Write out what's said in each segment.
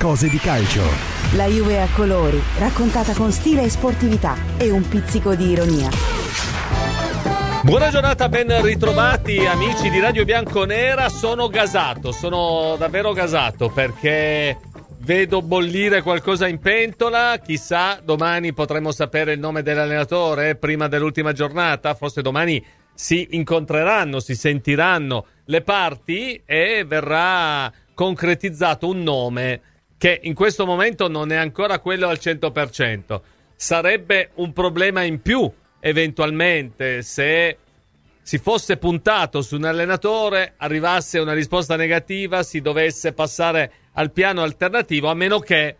Cose di calcio. La Juve a colori, raccontata con stile e sportività e un pizzico di ironia. Buona giornata, ben ritrovati amici di Radio Bianconera. Sono davvero gasato perché vedo bollire qualcosa in pentola. Chissà, domani potremo sapere il nome dell'allenatore prima dell'ultima giornata. Forse domani si incontreranno, si sentiranno le parti e verrà concretizzato un nome che in questo momento non è ancora quello al 100%. Sarebbe un problema in più eventualmente se si fosse puntato su un allenatore, arrivasse una risposta negativa, si dovesse passare al piano alternativo, a meno che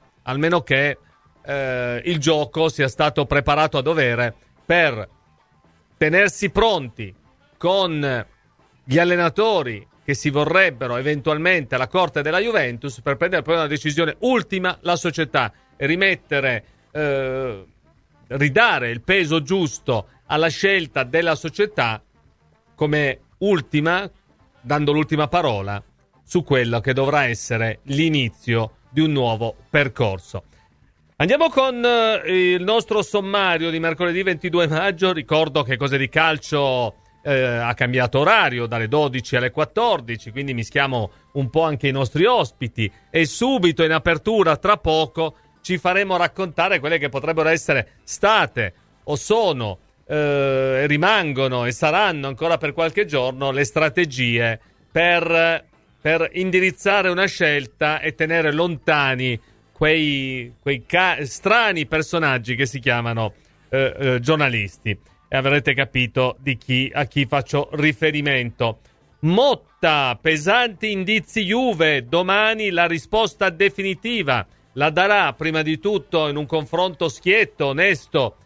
il gioco sia stato preparato a dovere per tenersi pronti con gli allenatori che si vorrebbero eventualmente alla corte della Juventus per prendere poi una decisione ultima la società e ridare il peso giusto alla scelta della società come ultima, dando l'ultima parola su quello che dovrà essere l'inizio di un nuovo percorso. Andiamo con il nostro sommario di mercoledì 22 maggio. Ricordo che Cose di Calcio ha cambiato orario dalle 12 alle 14, quindi mischiamo un po' anche i nostri ospiti e subito in apertura, tra poco, ci faremo raccontare quelle che potrebbero essere state o sono, rimangono e saranno ancora per qualche giorno le strategie per indirizzare una scelta e tenere lontani quei strani personaggi che si chiamano giornalisti. E avrete capito a chi faccio riferimento. Motta, pesanti indizi Juve, domani la risposta definitiva la darà prima di tutto in un confronto schietto, onesto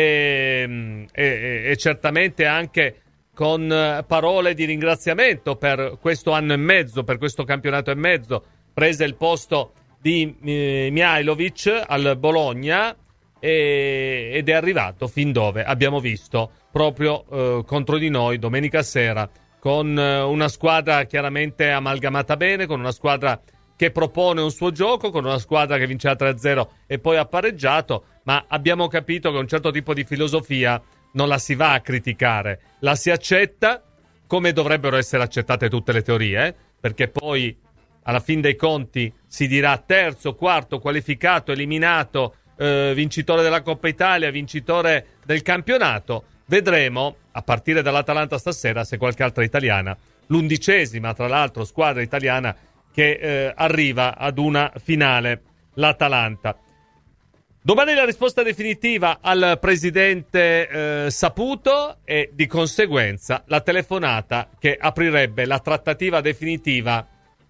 e certamente anche con parole di ringraziamento per questo anno e mezzo, per questo campionato e mezzo, prese il posto di Mihajlovic al Bologna ed è arrivato fin dove abbiamo visto proprio contro di noi domenica sera, con una squadra chiaramente amalgamata bene, con una squadra che propone un suo gioco, con una squadra che vince 3-0 e poi ha pareggiato, ma abbiamo capito che un certo tipo di filosofia non la si va a criticare, la si accetta come dovrebbero essere accettate tutte le teorie, perché poi alla fin dei conti si dirà terzo, quarto, qualificato, eliminato, vincitore della Coppa Italia, vincitore del campionato. Vedremo a partire dall'Atalanta stasera se qualche altra italiana, l'11ª tra l'altro squadra italiana che arriva ad una finale, l'Atalanta. Domani la risposta definitiva al presidente Saputo e di conseguenza la telefonata che aprirebbe la trattativa definitiva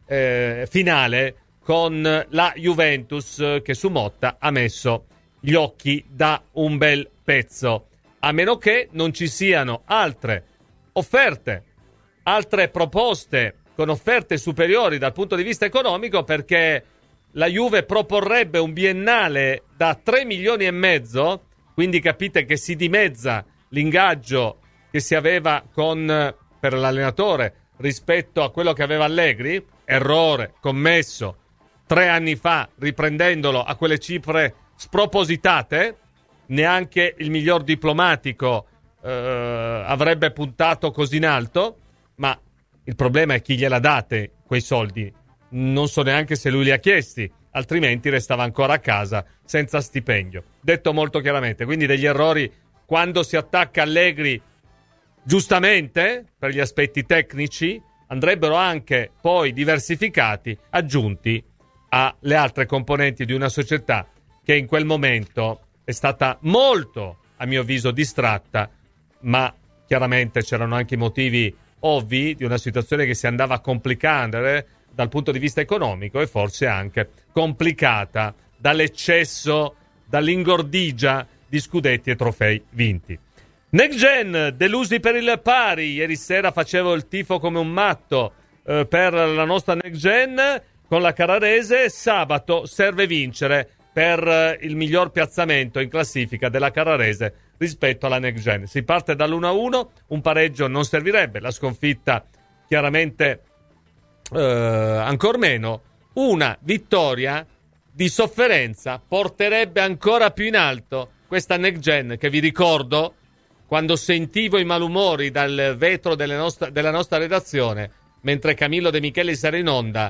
finale con la Juventus, che su Motta ha messo gli occhi da un bel pezzo, a meno che non ci siano altre offerte, altre proposte con offerte superiori dal punto di vista economico, perché la Juve proporrebbe un biennale da 3 milioni e mezzo, quindi capite che si dimezza l'ingaggio che si aveva per l'allenatore rispetto a quello che aveva Allegri, errore commesso 3 anni fa, riprendendolo a quelle cifre spropositate. Neanche il miglior diplomatico avrebbe puntato così in alto, ma il problema è chi gliela date quei soldi. Non so neanche se lui li ha chiesti, altrimenti restava ancora a casa senza stipendio. Detto molto chiaramente, quindi degli errori quando si attacca Allegri, giustamente, per gli aspetti tecnici, andrebbero anche poi diversificati, aggiunti alle altre componenti di una società che in quel momento è stata molto, a mio avviso, distratta, ma chiaramente c'erano anche i motivi ovvi di una situazione che si andava a complicare dal punto di vista economico e forse anche complicata dall'eccesso, dall'ingordigia di scudetti e trofei vinti. Next Gen, delusi per il pari. Ieri sera facevo il tifo come un matto per la nostra Next Gen con la Carrarese. Sabato serve vincere per il miglior piazzamento in classifica della Carrarese rispetto alla Next Gen. Si parte dall'1-1, un pareggio non servirebbe, la sconfitta chiaramente ancor meno, una vittoria di sofferenza porterebbe ancora più in alto questa next gen, che vi ricordo, quando sentivo i malumori dal vetro della nostra redazione, mentre Camillo De Michelis era in onda,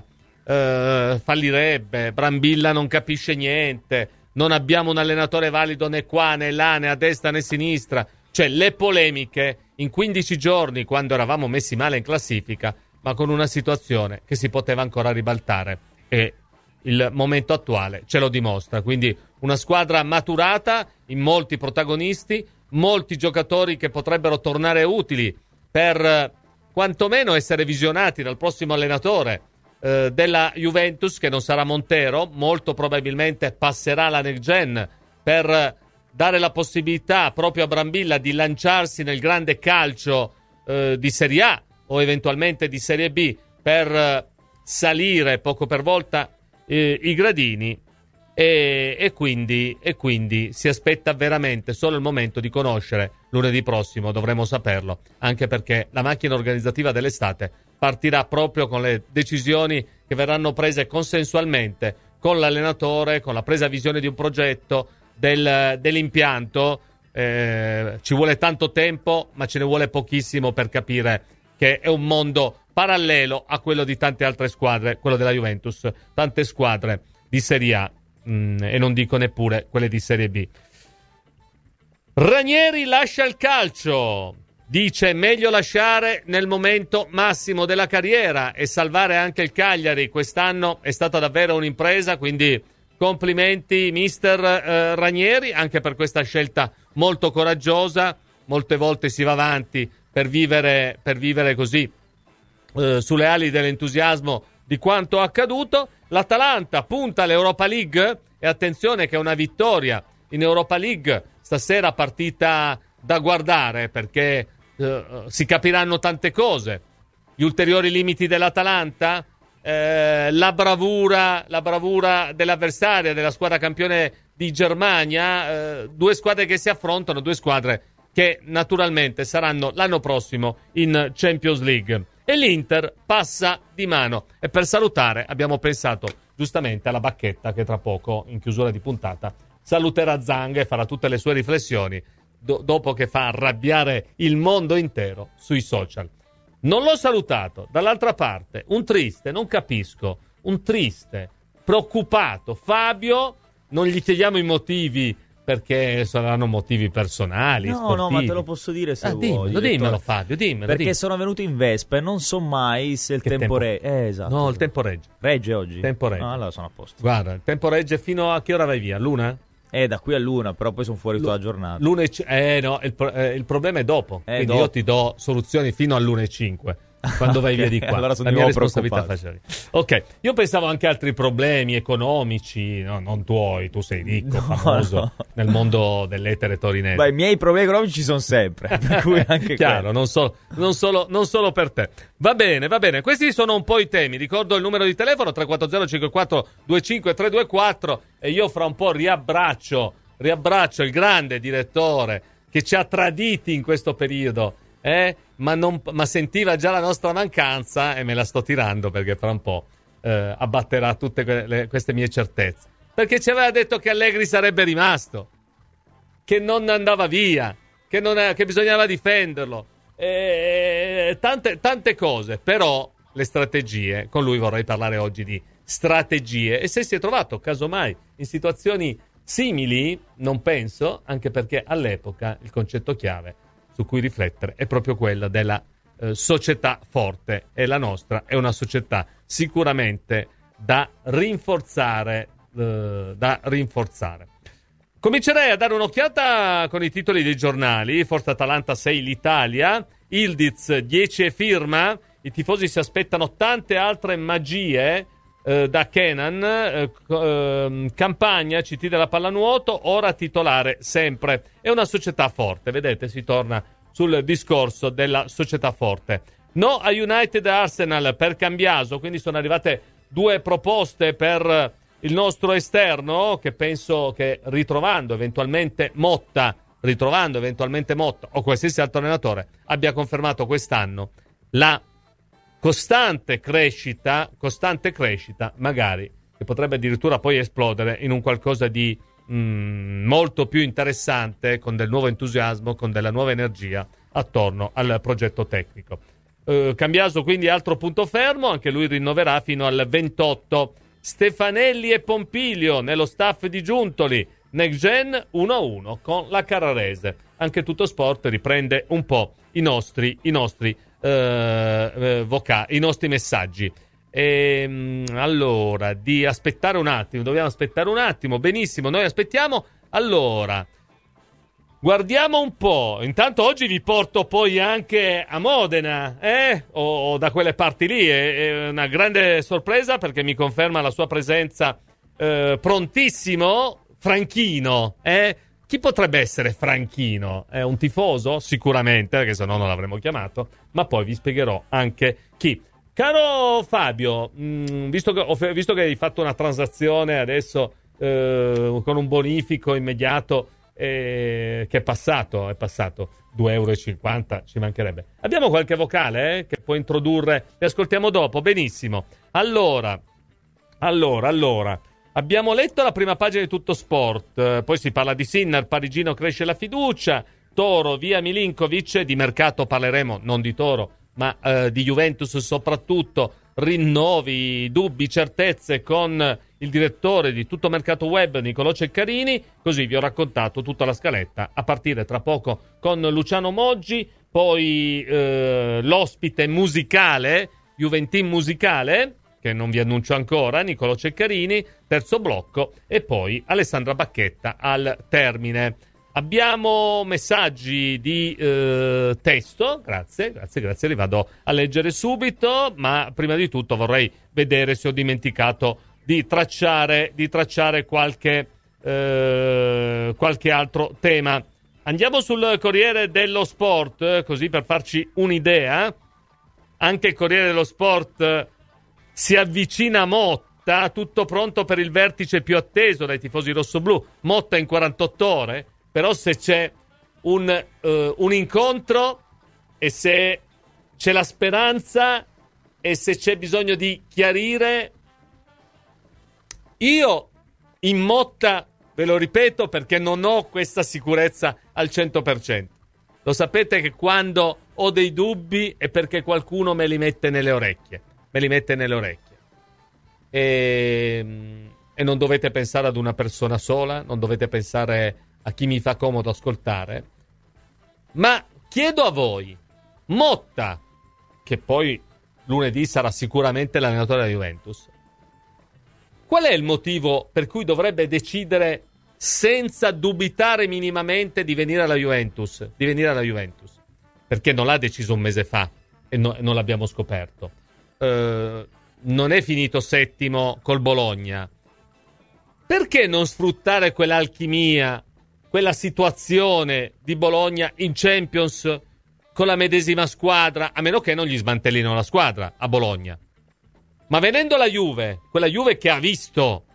fallirebbe, Brambilla non capisce niente, non abbiamo un allenatore valido né qua né là né a destra né a sinistra, cioè le polemiche in 15 giorni, quando eravamo messi male in classifica, ma con una situazione che si poteva ancora ribaltare, e il momento attuale ce lo dimostra. Quindi una squadra maturata in molti protagonisti, molti giocatori che potrebbero tornare utili per quantomeno essere visionati dal prossimo allenatore della Juventus, che non sarà Montero, molto probabilmente passerà la next gen per dare la possibilità proprio a Brambilla di lanciarsi nel grande calcio di Serie A o eventualmente di Serie B, per salire poco per volta i gradini, e quindi si aspetta veramente solo il momento di conoscere. Lunedì prossimo dovremo saperlo, anche perché la macchina organizzativa dell'estate partirà proprio con le decisioni che verranno prese consensualmente con l'allenatore, con la presa visione di un progetto, dell'impianto. Ci vuole tanto tempo, ma ce ne vuole pochissimo per capire che è un mondo parallelo a quello di tante altre squadre, quello della Juventus, tante squadre di Serie A, e non dico neppure quelle di Serie B. Ranieri lascia il calcio, dice meglio lasciare nel momento massimo della carriera e salvare anche il Cagliari. Quest'anno è stata davvero un'impresa, quindi complimenti mister Ranieri, anche per questa scelta molto coraggiosa. Molte volte si va avanti per vivere così sulle ali dell'entusiasmo di quanto accaduto. L'Atalanta punta all'Europa League, e attenzione che è una vittoria in Europa League stasera, partita da guardare, perché si capiranno tante cose. Gli ulteriori limiti dell'Atalanta, la bravura dell'avversaria, della squadra campione di Germania, due squadre che si affrontano, due squadre che naturalmente saranno l'anno prossimo in Champions League. E l'Inter passa di mano. E per salutare abbiamo pensato giustamente alla Bacchetta, che tra poco, in chiusura di puntata, saluterà Zang e farà tutte le sue riflessioni dopo che fa arrabbiare il mondo intero sui social. Non l'ho salutato. Dall'altra parte, un triste, non capisco, un triste, preoccupato Fabio. Non gli chiediamo i motivi, perché saranno motivi personali, sportivi. No, ma te lo posso dire se vuoi. Dimmelo Fabio, dimmelo. Perché sono venuto in Vespa e non so mai se il tempo regge. Esatto. No, il tempo regge. Regge oggi? Tempo regge. Ah, allora sono a posto. Guarda, il tempo regge fino a che ora vai via? L'una? Da qui all'una, però poi sono fuori tutta la giornata. No, il problema è dopo. Quindi dopo. io ti do soluzioni fino all'1:05. Quando vai via di qua, allora sono la di mia nuovo responsabilità facile. Ok, io pensavo anche a altri problemi economici, no, non tuoi, tu sei ricco, famoso nel mondo dell'etere torinese. Beh, i miei problemi economici ci sono sempre, per cui anche chiaro, non solo per te. Va bene, questi sono un po' i temi. Ricordo il numero di telefono 340 54 25 324, e io fra un po' riabbraccio il grande direttore che ci ha traditi in questo periodo. Ma sentiva già la nostra mancanza, e me la sto tirando perché fra un po' abbatterà tutte queste mie certezze, perché ci aveva detto che Allegri sarebbe rimasto, che non andava via, che bisognava difenderlo, tante cose. Però le strategie, con lui vorrei parlare oggi di strategie, e se si è trovato casomai in situazioni simili, non penso, anche perché all'epoca il concetto chiave su cui riflettere è proprio quella della società forte, e la nostra è una società sicuramente da rinforzare. Comincerei a dare un'occhiata con i titoli dei giornali. Forza Atalanta 6 l'Italia, Ildiz 10 e firma. I tifosi si aspettano tante altre magie da Kenan. Campagna, CT della pallanuoto, ora titolare sempre. È una società forte, vedete, si torna sul discorso della società forte. No a United e Arsenal per Cambiaso, quindi sono arrivate due proposte per il nostro esterno, che penso che ritrovando eventualmente Motta o qualsiasi altro allenatore abbia confermato quest'anno la costante crescita magari che potrebbe addirittura poi esplodere in un qualcosa di molto più interessante, con del nuovo entusiasmo, con della nuova energia attorno al progetto tecnico. Cambiaso quindi altro punto fermo, anche lui rinnoverà fino al 28. Stefanelli e Pompilio nello staff di Giuntoli, Next Gen 1-1 con la Carrarese. Anche Tutto Sport riprende un po' i nostri messaggi. Allora, di aspettare un attimo, dobbiamo aspettare un attimo. Benissimo, noi aspettiamo. Allora, guardiamo un po'. Intanto oggi vi porto poi anche a Modena, o da quelle parti lì. È una grande sorpresa perché mi conferma la sua presenza. Prontissimo Franchino, Chi potrebbe essere Franchino? È un tifoso? Sicuramente, perché se no non l'avremmo chiamato. Ma poi vi spiegherò anche chi. Caro Fabio, visto che hai fatto una transazione adesso con un bonifico immediato che è passato 2,50 €, ci mancherebbe. Abbiamo qualche vocale che può introdurre, li ascoltiamo dopo, benissimo. Allora, abbiamo letto la prima pagina di Tutto Sport, poi si parla di Sinner, parigino cresce la fiducia, Toro via Milinkovic, di mercato parleremo, non di Toro, ma di Juventus soprattutto, rinnovi, dubbi, certezze con il direttore di Tutto Mercato Web, Nicolò Ceccarini. Così vi ho raccontato tutta la scaletta, a partire tra poco con Luciano Moggi, poi l'ospite musicale, Juventin musicale, che non vi annuncio ancora, Nicolò Ceccarini, terzo blocco, e poi Alessandra Bacchetta al termine. Abbiamo messaggi di testo, grazie, li vado a leggere subito, ma prima di tutto vorrei vedere se ho dimenticato di tracciare qualche altro tema. Andiamo sul Corriere dello Sport, così per farci un'idea. Anche il Corriere dello Sport si avvicina a Motta, tutto pronto per il vertice più atteso dai tifosi rossoblù. Motta in 48 ore. Però se c'è un incontro e se c'è la speranza e se c'è bisogno di chiarire, io in Motta, ve lo ripeto perché non ho questa sicurezza al 100%. Lo sapete che quando ho dei dubbi è perché qualcuno me li mette nelle orecchie. E non dovete pensare ad una persona sola, non dovete pensare a chi mi fa comodo ascoltare, ma chiedo a voi, Motta, che poi lunedì sarà sicuramente l'allenatore della Juventus, qual è il motivo per cui dovrebbe decidere senza dubitare minimamente di venire alla Juventus? Perché non l'ha deciso un mese fa e non l'abbiamo scoperto. Non è finito settimo col Bologna. Perché non sfruttare quell'alchimia, quella situazione di Bologna in Champions con la medesima squadra, a meno che non gli smantellino la squadra a Bologna? Ma venendo la Juve, quella Juve che ha visto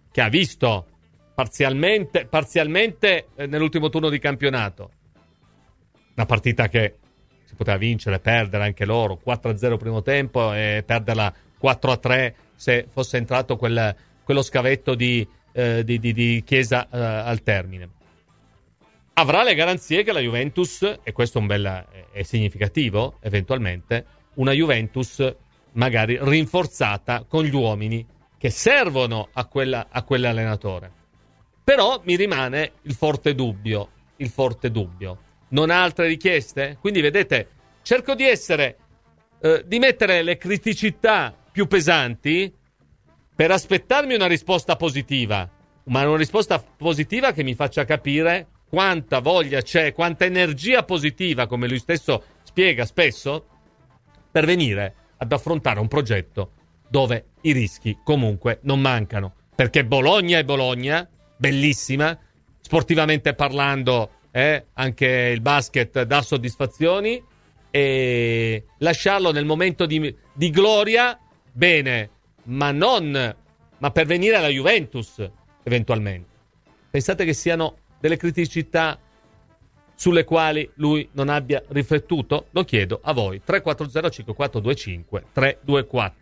parzialmente nell'ultimo turno di campionato, una partita che si poteva vincere, perdere anche loro, 4-0 primo tempo e perderla 4-3 se fosse entrato quello scavetto di Chiesa al termine. Avrà le garanzie che la Juventus, e questo è significativo eventualmente, una Juventus magari rinforzata con gli uomini che servono a quell'allenatore. Però mi rimane il forte dubbio. Non ha altre richieste? Quindi vedete, cerco di mettere le criticità più pesanti per aspettarmi una risposta positiva, ma una risposta positiva che mi faccia capire quanta voglia c'è, quanta energia positiva, come lui stesso spiega spesso, per venire ad affrontare un progetto dove i rischi comunque non mancano. Perché Bologna è Bologna, bellissima, sportivamente parlando, anche il basket dà soddisfazioni, e lasciarlo nel momento di gloria, bene, ma per venire alla Juventus eventualmente. Pensate che siano delle criticità sulle quali lui non abbia riflettuto? Lo chiedo a voi. 340-5425-324.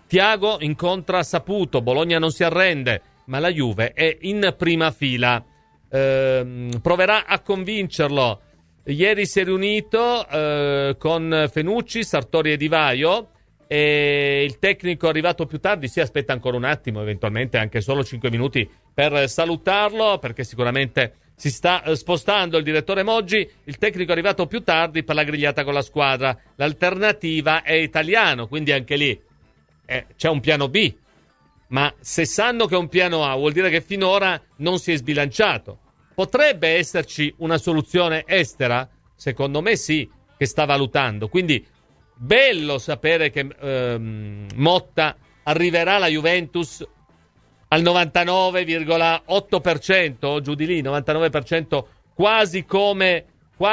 Thiago incontra Saputo, Bologna non si arrende, ma la Juve è in prima fila. Proverà a convincerlo. Ieri si è riunito con Fenucci, Sartori e Di Vaio, e il tecnico è arrivato più tardi. Si aspetta ancora un attimo, eventualmente anche solo 5 minuti per salutarlo, perché sicuramente si sta spostando il direttore Moggi. Il tecnico è arrivato più tardi per la grigliata con la squadra. L'alternativa è Italiano, quindi anche lì c'è un piano B. Ma se sanno che è un piano A, vuol dire che finora non si è sbilanciato. Potrebbe esserci una soluzione estera? Secondo me sì, che sta valutando. Quindi bello sapere che Motta arriverà alla Juventus al 99,8%, giù di lì, 99%, quasi come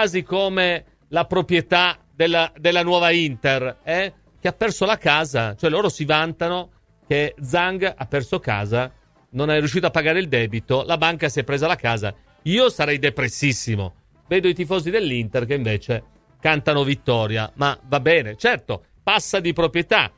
la proprietà della nuova Inter, che ha perso la casa. Cioè loro si vantano che Zhang ha perso casa, non è riuscito a pagare il debito, la banca si è presa la casa. Io sarei depressissimo. Vedo i tifosi dell'Inter che invece cantano vittoria, ma va bene, certo, passa di proprietà.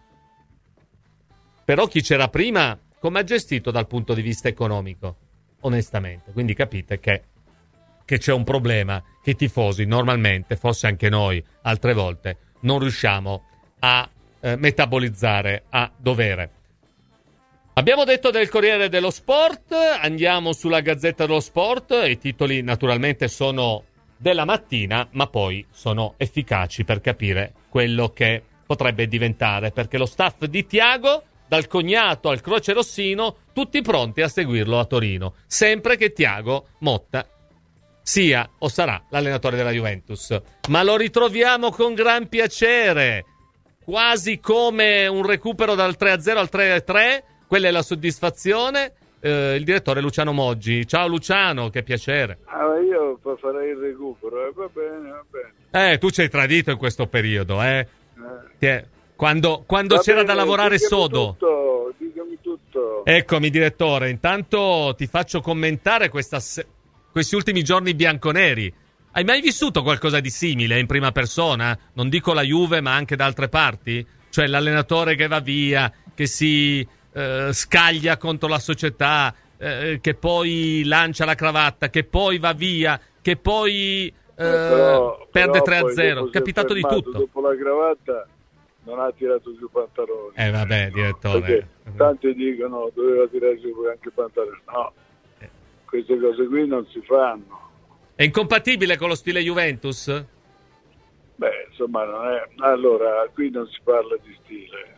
Però chi c'era prima, come ha gestito dal punto di vista economico? Onestamente, quindi capite che c'è un problema che i tifosi normalmente, forse anche noi altre volte, non riusciamo a metabolizzare a dovere. Abbiamo detto del Corriere dello Sport, andiamo sulla Gazzetta dello Sport. I titoli naturalmente sono della mattina, ma poi sono efficaci per capire quello che potrebbe diventare, perché lo staff di Thiago, dal cognato al crocerossino, tutti pronti a seguirlo a Torino, sempre che Thiago Motta sia o sarà l'allenatore della Juventus. Ma lo ritroviamo con gran piacere, quasi come un recupero dal 3-0 al 3-3. Quella è la soddisfazione. Il direttore Luciano Moggi. Ciao Luciano, che piacere. Io farei il recupero, va bene. Tu ci hai tradito in questo periodo, Quando c'era da lavorare sodo. Dicami tutto. Eccomi direttore, intanto ti faccio commentare questi ultimi giorni bianconeri. Hai mai vissuto qualcosa di simile in prima persona? Non dico la Juve, ma anche da altre parti? Cioè l'allenatore che va via, che si scaglia contro la società, che poi lancia la cravatta, che poi va via, che poi perde 3-0. È capitato di tutto. Dopo la cravatta non ha tirato giù i pantaloni. Vabbè, direttore. Perché tanti dicono doveva tirare giù anche i pantaloni. No, queste cose qui non si fanno. È incompatibile con lo stile Juventus? Beh, insomma, non è. Allora, qui non si parla di stile.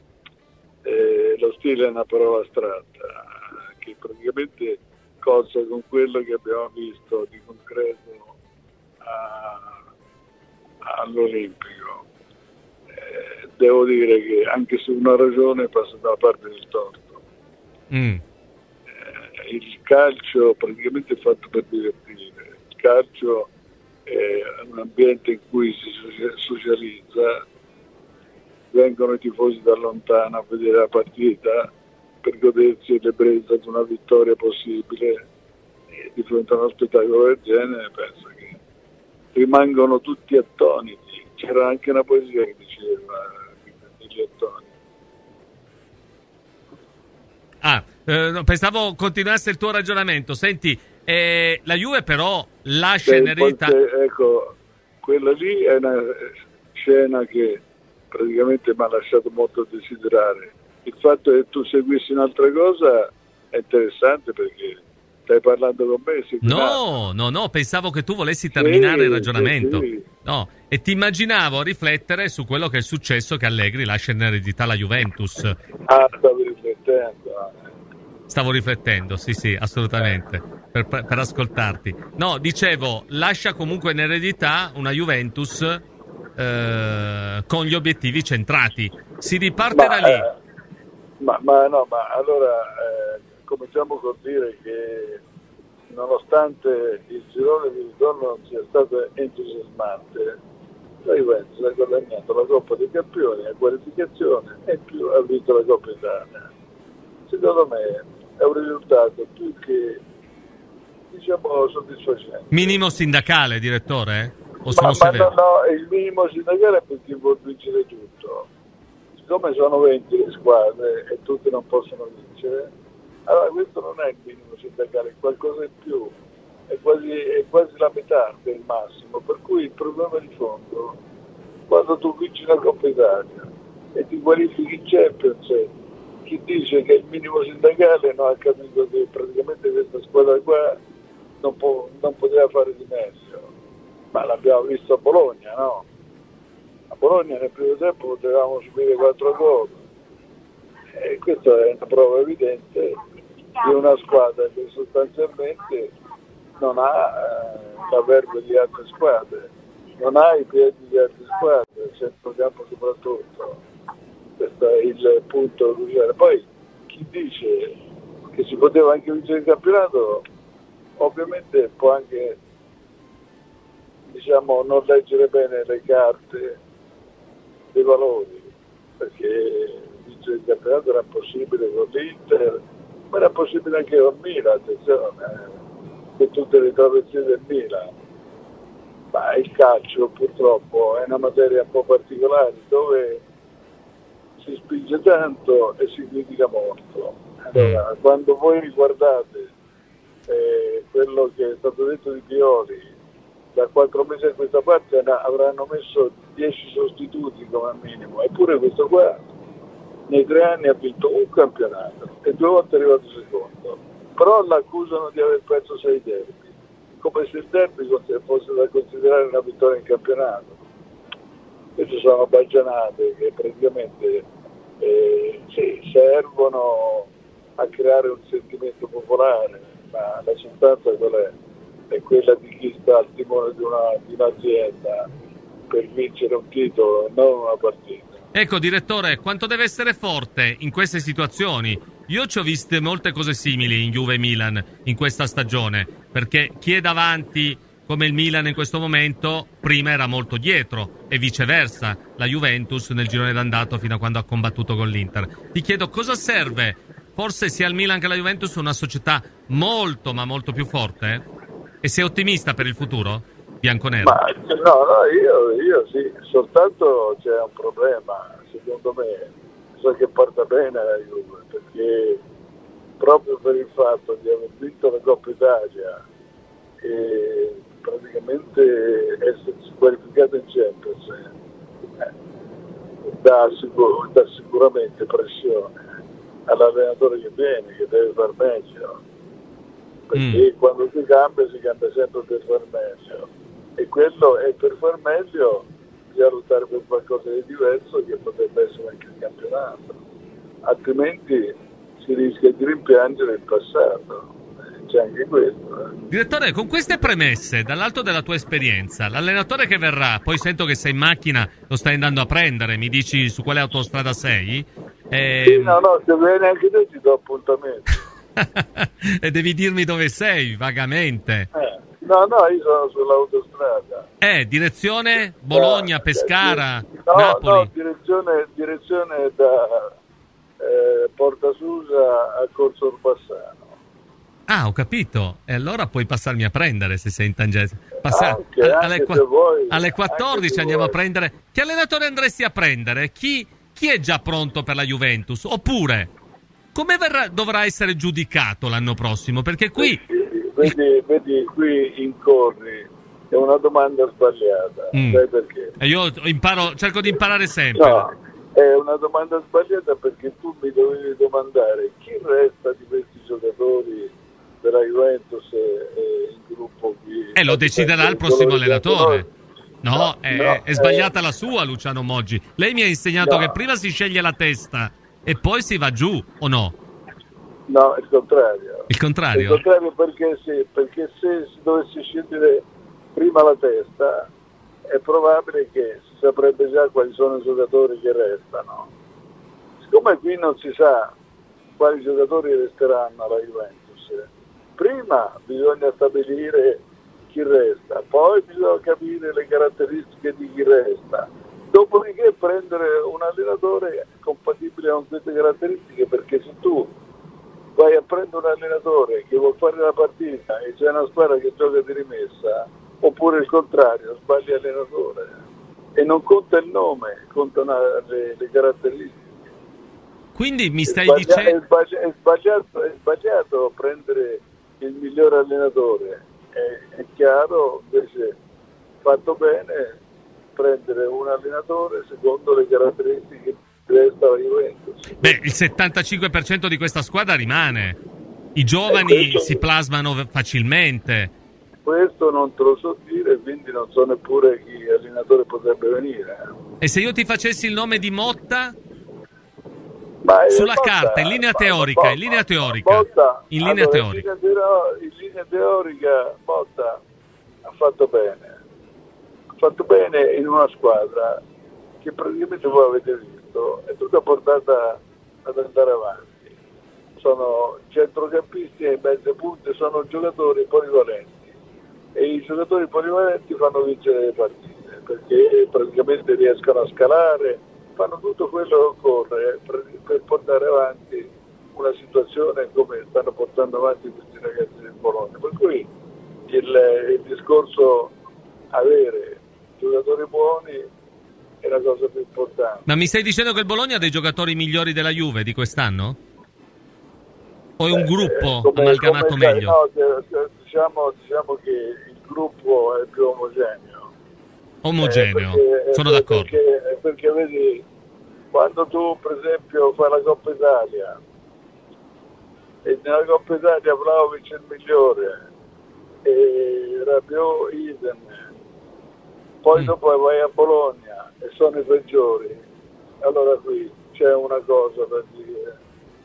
Lo stile è una parola astratta che praticamente cosa con quello che abbiamo visto di concreto all'Olimpico. Devo dire che anche se una ragione passa dalla parte del torto. Il calcio praticamente è fatto per divertire. Il calcio è un ambiente in cui si socializza. Vengono i tifosi da lontano a vedere la partita per godersi l'ebbrezza di una vittoria possibile, e di fronte a uno spettacolo del genere penso che rimangono tutti attoniti. C'era anche una poesia che diceva degli attoniti. Pensavo continuasse il tuo ragionamento. Senti, la Juve però lascia in eredità. Ecco, quella lì è una scena che praticamente mi ha lasciato molto a desiderare. Il fatto che tu seguissi un'altra cosa è interessante, perché stai parlando con me. No, pensavo che tu volessi terminare il ragionamento. Sì. No, e ti immaginavo riflettere su quello che è successo, che Allegri lascia in eredità la Juventus. Stavi riflettendo. Stavo riflettendo, sì, assolutamente, per ascoltarti. No, dicevo, lascia comunque in eredità una Juventus con gli obiettivi centrati. Si riparte da lì. Ma allora cominciamo col dire che nonostante il girone di ritorno non sia stato entusiasmante, la Juventus ha guadagnato la Coppa dei Campioni, la qualificazione, e più ha vinto la Coppa Italia. Secondo me è un risultato più che, soddisfacente. Minimo sindacale, direttore? O No, il minimo sindacale è perché vuol vincere tutto. siccome sono 20 le squadre e tutti non possono vincere, allora questo non è il minimo sindacale, è qualcosa in più, è quasi la metà del massimo, per cui il problema di fondo, quando tu vinci la Coppa Italia e ti qualifichi in Champions, chi dice che il minimo sindacale non ha capito che praticamente questa squadra qua non poteva fare di meglio, ma l'abbiamo visto a Bologna, no? A Bologna nel primo tempo potevamo subire 4 gol e questa è una prova evidente di una squadra che sostanzialmente non ha la verve di altre squadre, non ha i piedi di altre squadre, centrocampo soprattutto. Questo è il punto cruciale. Poi chi dice che si poteva anche vincere il campionato ovviamente può anche, diciamo, non leggere bene le carte dei valori, perché vincere il campionato era possibile con l'Inter, ma era possibile anche con Milan, attenzione, con tutte le traversie del Milan. Ma il calcio purtroppo è una materia un po' particolare dove si spinge tanto e si critica molto. Allora, quando voi riguardate quello che è stato detto di Pioli, da 4 mesi a questa parte avranno messo 10 sostituti come minimo, eppure questo qua nei 3 anni ha vinto un campionato e 2 volte è arrivato secondo, però l'accusano di aver perso 6 derby, come se il derby fosse da considerare una vittoria in campionato. Queste sono baggianate che praticamente servono a creare un sentimento popolare, ma la sostanza è quella di chi sta al timone di un'azienda per vincere un titolo, non una partita. Ecco, direttore, quanto deve essere forte in queste situazioni? Io ci ho viste molte cose simili in Juve e Milan in questa stagione, perché chi è davanti come il Milan in questo momento prima era molto dietro e viceversa la Juventus nel girone d'andato fino a quando ha combattuto con l'Inter. Ti chiedo cosa serve, forse sia il Milan che la Juventus una società molto ma molto più forte? E sei ottimista per il futuro? Bianconero? Ma no, io sì, soltanto c'è un problema, secondo me, so che porta bene la Juve, perché proprio per il fatto di aver vinto la Coppa Italia e praticamente essersi qualificato in Champions dà sicuramente pressione all'allenatore che viene, che deve far meglio, perché quando si cambia sempre per far meglio, e quello è per far meglio bisogna lottare per qualcosa di diverso che potrebbe essere anche il campionato, altrimenti si rischia di rimpiangere il passato. C'è anche questo. Direttore, con queste premesse, dall'alto della tua esperienza, l'allenatore che verrà, poi sento che sei in macchina, lo stai andando a prendere, mi dici su quale autostrada sei? Sì, no, se viene anche te ti do appuntamento. E devi dirmi dove sei, vagamente. No, io sono sull'autostrada. Direzione Bologna, Pescara, Napoli? No, direzione da Porta Susa a Corso Urbassano. Ah, ho capito. E allora puoi passarmi a prendere se sei in tangenza. Alle 14 andiamo a prendere. Che allenatore andresti a prendere? Chi è già pronto per la Juventus? Oppure, come dovrà essere giudicato l'anno prossimo? Perché qui... Vedi, qui incorri. È una domanda sbagliata. Sai perché? E io cerco di imparare sempre. No, è una domanda sbagliata perché tu mi dovevi domandare chi resta di questi giocatori della Juventus in gruppo qui. Lo deciderà il prossimo allenatore. È sbagliata la sua, Luciano Moggi. Lei mi ha insegnato che prima si sceglie la testa e poi si va giù, o no? No, il contrario. Il contrario? Il contrario perché se si dovesse scegliere prima la testa è probabile che si saprebbe già quali sono i giocatori che restano. Siccome qui non si sa quali giocatori resteranno alla Juventus, prima bisogna stabilire chi resta, poi bisogna capire le caratteristiche di chi resta, dopodiché prendere un allenatore compatibile con queste caratteristiche, perché se tu vai a prendere un allenatore che vuol fare la partita e c'è una squadra che gioca di rimessa, oppure il contrario, sbagli allenatore, e non conta il nome, contano le caratteristiche. Quindi mi stai dicendo... È sbagliato prendere il migliore allenatore, è chiaro, invece fatto bene prendere un allenatore secondo le caratteristiche di la Juventus. Beh, il 75% di questa squadra rimane, i giovani si plasmano facilmente. Questo non te lo so dire, quindi non so neppure chi allenatore potrebbe venire. E se io ti facessi il nome di Motta? Sulla carta, in linea teorica, in linea teorica. In linea teorica Motta ha fatto bene in una squadra che praticamente voi avete visto, è tutta portata ad andare avanti. Sono centrocampisti e mezze punte, sono giocatori polivalenti e i giocatori polivalenti fanno vincere le partite perché praticamente riescono a scalare, fanno tutto quello che occorre per portare avanti una situazione come stanno portando avanti questi ragazzi del Bologna. Per cui il discorso avere giocatori buoni è la cosa più importante. Ma mi stai dicendo che il Bologna ha dei giocatori migliori della Juve di quest'anno? O è un gruppo amalgamato meglio? No, diciamo che il gruppo è più omogeneo. Sono d'accordo. Perché vedi, quando tu per esempio fai la Coppa Italia e nella Coppa Italia Vlahovic è il migliore e Rabiot idem, poi dopo vai a Bologna e sono i peggiori, allora qui c'è una cosa da dire.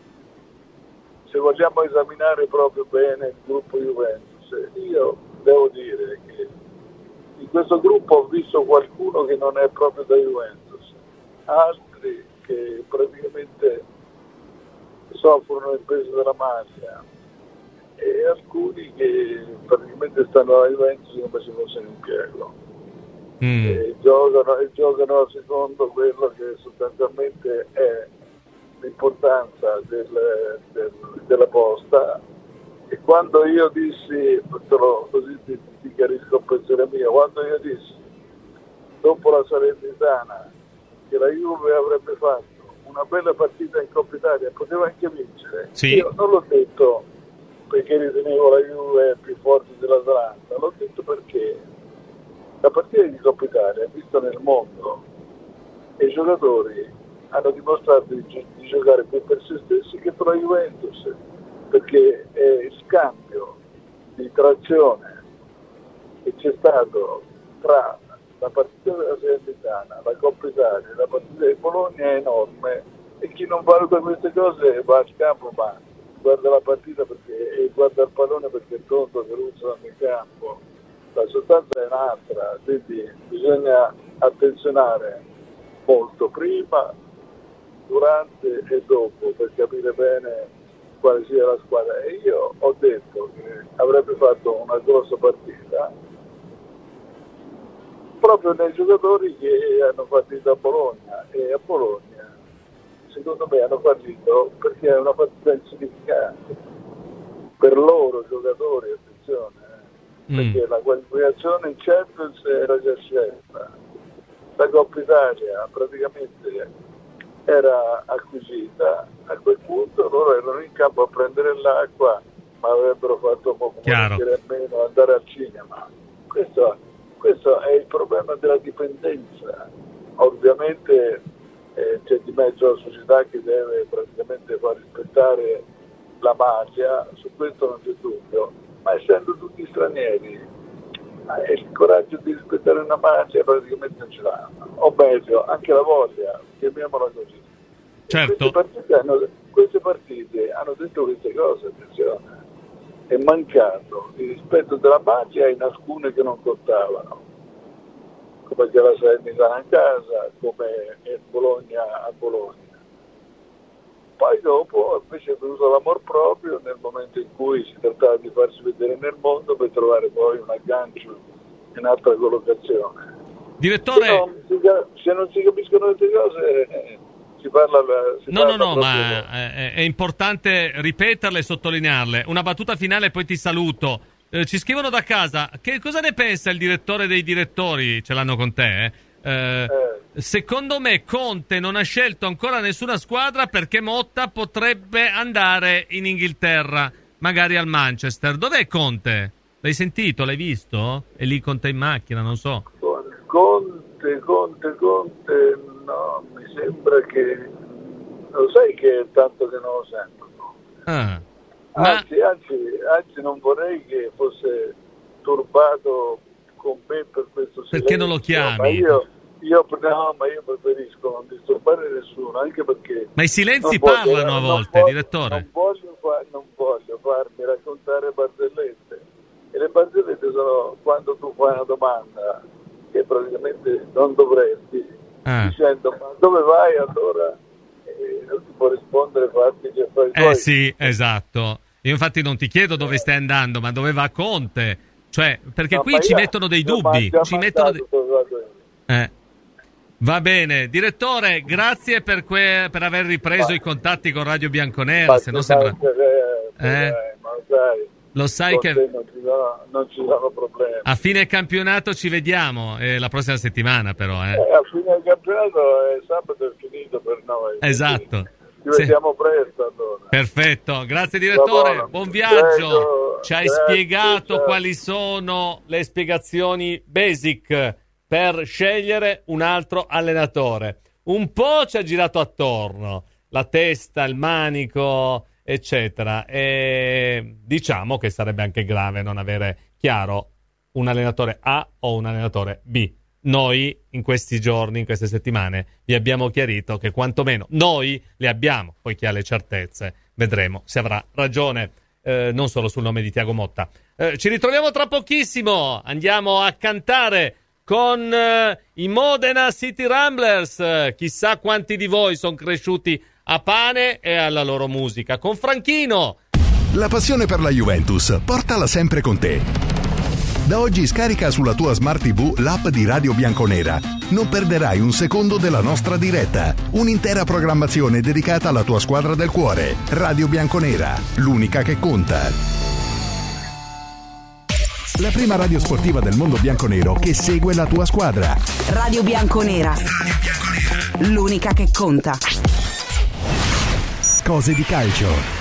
Se vogliamo esaminare proprio bene il gruppo Juventus, io devo dire che in questo gruppo ho visto qualcuno che non è proprio da Juventus, altri che praticamente soffrono il peso della maglia e alcuni che praticamente stanno alla Juventus come se fosse un impiego. E giocano secondo quello che sostanzialmente è l'importanza della posta. E quando io dissi, così ti chiarisco il pensiero mio, quando io dissi dopo la Salernitana che la Juve avrebbe fatto una bella partita in Coppa Italia e poteva anche vincere, sì. Io non l'ho detto perché ritenevo la Juve più forte dell'Atalanta, l'ho detto perché la partita di Coppa Italia è vista nel mondo e i giocatori hanno dimostrato di giocare più per se stessi che per la Juventus, perché è il scambio di trazione che c'è stato tra la partita della Salernitana, la Coppa Italia e la partita di Bologna è enorme e chi non valuta queste cose va al campo ma guarda la partita e guarda il pallone perché è tonto che ruzzano nel campo. La sostanza è un'altra, quindi bisogna attenzionare molto prima, durante e dopo per capire bene quale sia la squadra. E io ho detto che avrebbe fatto una grossa partita proprio nei giocatori che hanno fallito a Bologna, e a Bologna secondo me hanno fallito perché è una partita insignificante per loro giocatori, attenzione, perché la qualificazione in Champions era già scelta, la Coppa Italia praticamente era acquisita, a quel punto loro erano in campo a prendere l'acqua ma avrebbero fatto poco almeno andare al cinema. Questo è il problema della dipendenza. Ovviamente c'è di mezzo la società che deve praticamente far rispettare la maglia, su questo non c'è dubbio, ma essendo tutti stranieri il coraggio di rispettare una maglia praticamente non ce l'hanno, o meglio anche la voglia, chiamiamola così. Certo. Queste partite hanno detto queste cose, attenzione, è mancato il rispetto della maglia in alcune che non contavano, come che la Salernitana a casa, come il Bologna a Bologna. Poi dopo invece è venuto l'amor proprio nel momento in cui si trattava di farsi vedere nel mondo per trovare poi un aggancio in altra collocazione. Direttore, se non si capiscono queste cose si parla no, ma è importante ripeterle e sottolinearle. Una battuta finale e poi ti saluto. Ci scrivono da casa, che cosa ne pensa il direttore dei direttori, ce l'hanno con te, Secondo me Conte non ha scelto ancora nessuna squadra perché Motta potrebbe andare in Inghilterra, magari al Manchester. Dov'è Conte? L'hai sentito? L'hai visto? È lì con te in macchina, non so. Conte, no, mi sembra che... Lo sai che è tanto che non lo sento, no? Anzi, non vorrei che fosse turbato con me per questo silenzio. Perché non lo chiami? Ma io preferisco non disturbare nessuno, anche perché... Ma i silenzi parlano a volte, direttore. Non voglio farmi raccontare barzellette. E le barzellette sono quando tu fai una domanda che praticamente non dovresti, dicendo ma dove vai allora? Non ti può rispondere, fatti gli affari tuoi. Sì, esatto. Io infatti non ti chiedo dove stai andando, ma dove va Conte? Cioè, perché qui ci mettono dei dubbi. Ci mettono Va bene, direttore, grazie per aver ripreso i contatti con Radio Bianconera. Se no sembra... Lo sai che non ci sono problemi. A fine campionato ci vediamo, la prossima settimana però. A fine campionato è sabato, è finito per noi. Esatto. Ci vediamo presto allora. Perfetto, grazie direttore, buon viaggio. Prego. Ci hai spiegato quali sono le spiegazioni basic per scegliere un altro allenatore. Un po' ci ha girato attorno, la testa, il manico, eccetera, e diciamo che sarebbe anche grave non avere chiaro un allenatore A o un allenatore B. Noi in questi giorni, in queste settimane, vi abbiamo chiarito che quantomeno noi le abbiamo, poi chi ha le certezze vedremo se avrà ragione, non solo sul nome di Thiago Motta. Ci ritroviamo tra pochissimo, andiamo a cantare con i Modena City Ramblers. Chissà quanti di voi sono cresciuti a Pane e alla loro musica. Con Franchino. La passione per la Juventus, portala sempre con te. Da oggi scarica sulla tua Smart TV l'app di Radio Bianconera. Non perderai un secondo della nostra diretta. Un'intera programmazione dedicata alla tua squadra del cuore. Radio Bianconera, l'unica che conta. La prima radio sportiva del mondo bianconero che segue la tua squadra. Radio Bianconera. L'unica che conta. Cose di calcio.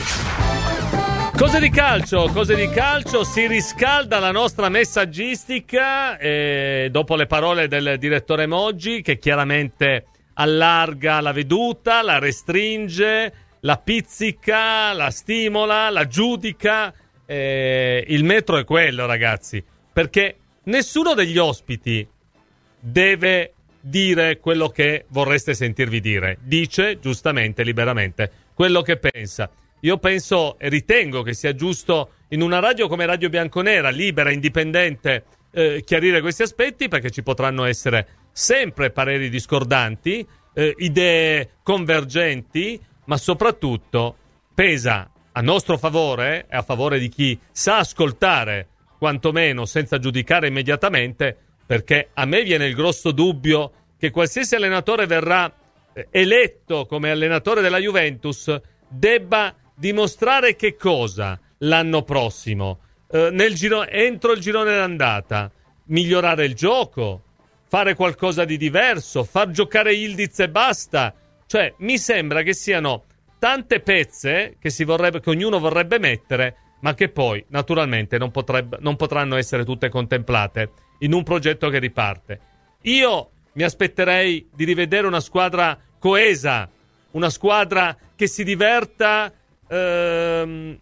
Cose di calcio, si riscalda la nostra messaggistica dopo le parole del direttore Moggi, che chiaramente allarga la veduta, la restringe, la pizzica, la stimola, la giudica. Il metro è quello, ragazzi, perché nessuno degli ospiti deve dire quello che vorreste sentirvi dire. Dice giustamente, liberamente, quello che pensa. Io penso e ritengo che sia giusto in una radio come Radio Bianconera, libera, indipendente, chiarire questi aspetti, perché ci potranno essere sempre pareri discordanti, idee convergenti, ma soprattutto pesa a nostro favore e a favore di chi sa ascoltare, quantomeno senza giudicare immediatamente, perché a me viene il grosso dubbio che qualsiasi allenatore verrà eletto come allenatore della Juventus debba dimostrare che cosa l'anno prossimo, entro il girone d'andata, migliorare il gioco, fare qualcosa di diverso, far giocare Yildiz e basta. Cioè, mi sembra che siano tante pezze che ognuno vorrebbe mettere, ma che poi naturalmente non potranno essere tutte contemplate in un progetto che riparte. Io mi aspetterei di rivedere una squadra coesa, una squadra che si diverta a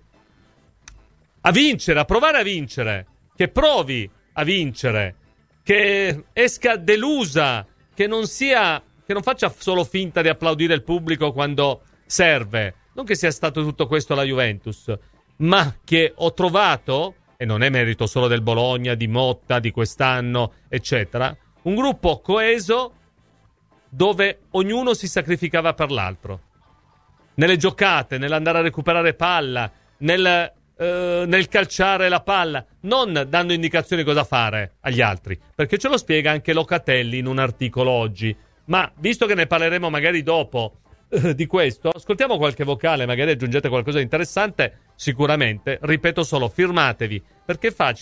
vincere, a provare a vincere, che provi a vincere, che esca delusa, che non faccia solo finta di applaudire il pubblico quando serve. Non che sia stato tutto questo la Juventus, ma che ho trovato, e non è merito solo del Bologna, di Motta, di quest'anno, eccetera, un gruppo coeso dove ognuno si sacrificava per l'altro. Nelle giocate, nell'andare a recuperare palla, nel calciare la palla, non dando indicazioni cosa fare agli altri, perché ce lo spiega anche Locatelli in un articolo oggi. Ma visto che ne parleremo magari dopo di questo, ascoltiamo qualche vocale, magari aggiungete qualcosa di interessante. Sicuramente, ripeto solo, firmatevi, perché è facile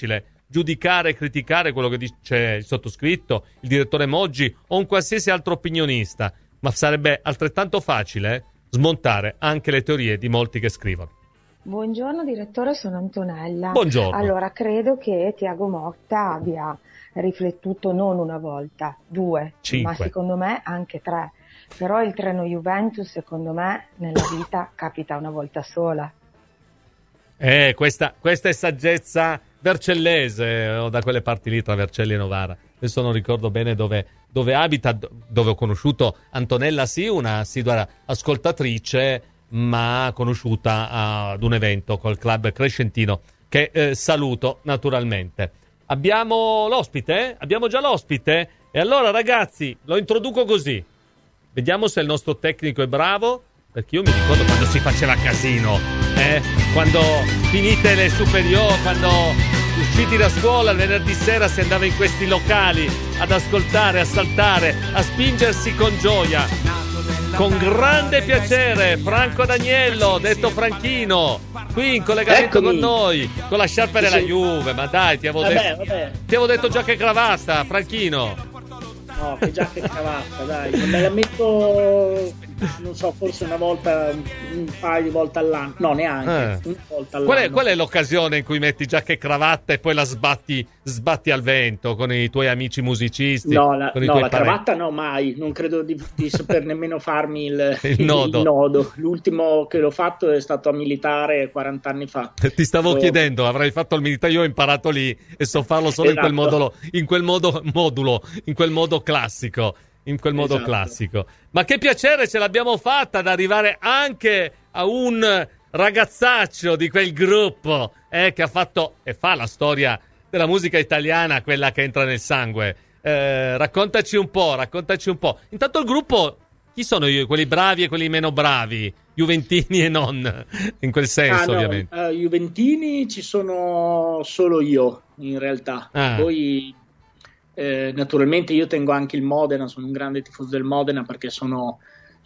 giudicare e criticare quello che dice il sottoscritto, il direttore Moggi o un qualsiasi altro opinionista, ma sarebbe altrettanto facile smontare anche le teorie di molti che scrivono. Buongiorno direttore, sono Antonella. Buongiorno. Allora, credo che Thiago Motta abbia riflettuto non una volta, 2, 5. ma secondo me anche 3. Però il treno Juventus, secondo me, nella vita capita una volta sola. Questa è saggezza vercellese, o da quelle parti lì tra Vercelli e Novara. Adesso non ricordo bene dove abita, dove ho conosciuto Antonella, sì, una assidua ascoltatrice, ma conosciuta ad un evento col club crescentino, che saluto naturalmente. Abbiamo l'ospite? Abbiamo già l'ospite? E allora ragazzi, lo introduco così. Vediamo se il nostro tecnico è bravo, perché io mi ricordo quando si faceva casino, quando finite le superiori, quando usciti da scuola il venerdì sera si andava in questi locali ad ascoltare, a saltare, a spingersi con gioia. Con grande piacere, Franco D'Agnello, detto Franchino, qui in collegamento con noi, con la sciarpa della Juve. Ma dai, ti avevo detto già che cravatta, Franchino. No, che giacca e cravatta, dai, non me la metto, non so, forse una volta, un paio di volte all'anno, no, neanche, una volta all'anno. Qual è l'occasione in cui metti giacca e cravatta e poi la sbatti al vento con i tuoi amici musicisti? No, la cravatta no, mai, non credo di saper nemmeno farmi il nodo. L'ultimo che l'ho fatto è stato a militare 40 anni fa. Ti stavo chiedendo, avrai fatto il militare, io ho imparato lì e so farlo solo in quel modo classico. Classico. Ma che piacere ce l'abbiamo fatta ad arrivare anche a un ragazzaccio di quel gruppo che ha fatto e fa la storia della musica italiana, quella che entra nel sangue. Raccontaci un po'. Intanto il gruppo, chi sono quelli bravi e quelli meno bravi? Juventini e non, in quel senso ovviamente. Juventini ci sono solo io, in realtà. Poi naturalmente io tengo anche il Modena, sono un grande tifoso del Modena perché sono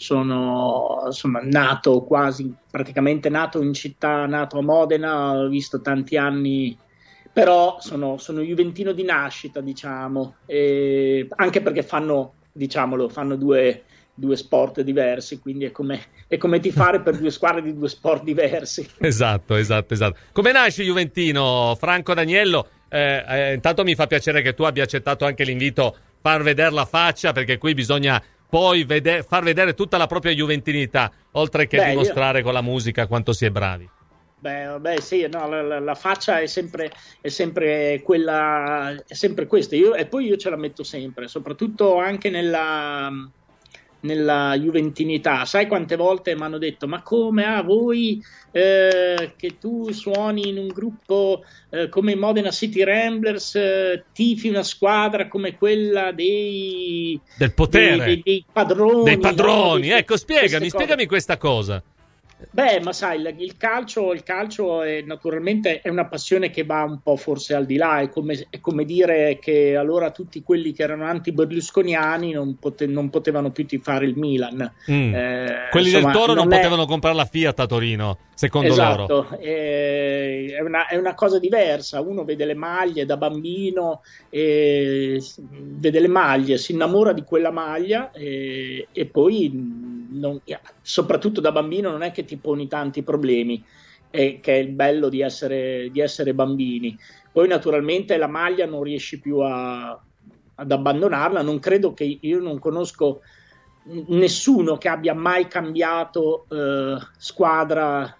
insomma praticamente nato in città, nato a Modena, ho visto tanti anni, però sono juventino di nascita, diciamo, anche perché fanno due sport diversi, quindi è come tifare per due squadre di due sport diversi. Esatto. Come nasce Juventino, Franco D'Agnello? Intanto mi fa piacere che tu abbia accettato anche l'invito, far vedere la faccia, perché qui bisogna poi far vedere tutta la propria juventinità, oltre che dimostrare con la musica quanto si è bravi. Sì, no, la faccia è sempre quella, è sempre questa. E poi io ce la metto sempre, soprattutto anche nella juventinità. Sai quante volte mi hanno detto: ma come voi che tu suoni in un gruppo come Modena City Ramblers, tifi una squadra come quella del potere, dei padroni, no? Ecco, spiegami questa cosa. Ma sai, il calcio è naturalmente è una passione che va un po' forse al di là, è come dire che allora tutti quelli che erano anti-berlusconiani non potevano più tifare il Milan. Quelli del Toro non potevano comprare la Fiat a Torino, secondo loro. Esatto, è una cosa diversa. Uno vede le maglie da bambino, vede le maglie, si innamora di quella maglia e poi soprattutto da bambino non è che ti poni tanti problemi, che è il bello di essere bambini. Poi naturalmente la maglia non riesci più ad abbandonarla. Non credo io non conosco nessuno che abbia mai cambiato squadra,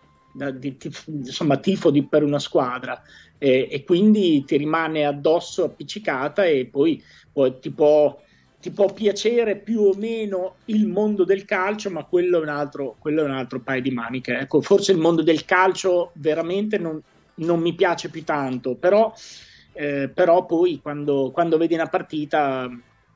tifo per una squadra, e quindi ti rimane addosso appiccicata, e poi ti può piacere più o meno il mondo del calcio, ma quello è un altro paio di maniche. Ecco, forse il mondo del calcio veramente non mi piace più tanto, però poi quando vedi una partita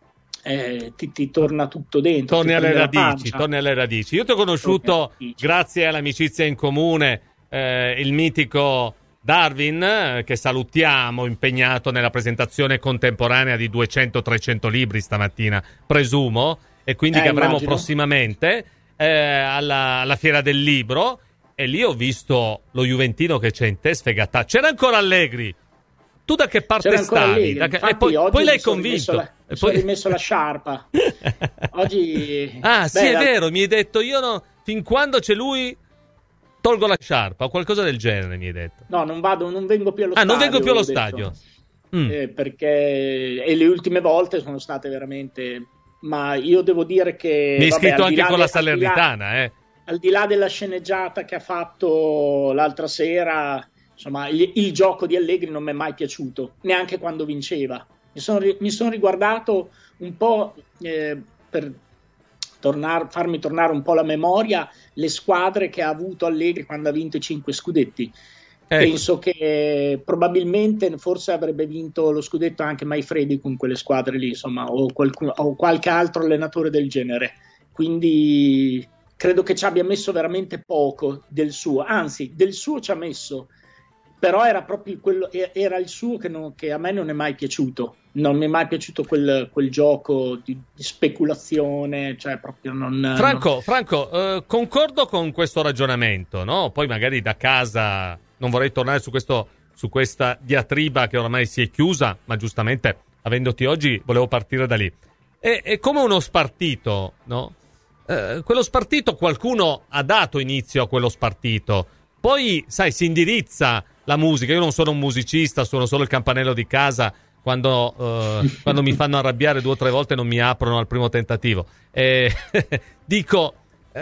ti torna tutto dentro. Torni alle radici. Io ti ho conosciuto grazie all'amicizia in comune, il mitico Darwin, che salutiamo, impegnato nella presentazione contemporanea di 200-300 libri stamattina, presumo, e quindi che avremo prossimamente alla Fiera del Libro, e lì ho visto lo Juventino che c'è in te sfegata. C'era ancora Allegri, Tu da che parte stavi? E poi l'hai convinto. Mi sono rimesso la sciarpa. Oggi... sì, è vero, mi hai detto, fin quando c'è lui tolgo la sciarpa o qualcosa del genere, mi hai detto. No, non vengo più allo stadio. Non vengo più allo stadio. Perché le ultime volte sono state veramente... Ma io devo dire che... Mi hai scritto anche con la Salernitana, Al di là della sceneggiata che ha fatto l'altra sera, insomma, il gioco di Allegri non mi è mai piaciuto, neanche quando vinceva. Mi sono riguardato un po' per farmi tornare un po' la memoria le squadre che ha avuto Allegri quando ha vinto i 5 scudetti. Penso che probabilmente forse avrebbe vinto lo scudetto anche Maifredi con quelle squadre lì, insomma, o qualche altro allenatore del genere. Quindi credo che ci abbia messo veramente poco del suo, anzi del suo ci ha messo, però era proprio era il suo che a me non è mai piaciuto. Non mi è mai piaciuto quel gioco di speculazione, cioè proprio non... Franco, concordo con questo ragionamento, no? Poi magari da casa non vorrei tornare su questa diatriba che ormai si è chiusa, ma giustamente, avendoti oggi, volevo partire da lì. È come uno spartito, no? Quello spartito, qualcuno ha dato inizio a quello spartito. Poi, sai, si indirizza la musica. Io non sono un musicista, suono solo il campanello di casa. Quando mi fanno arrabbiare 2 o 3 volte non mi aprono al primo tentativo. Dico,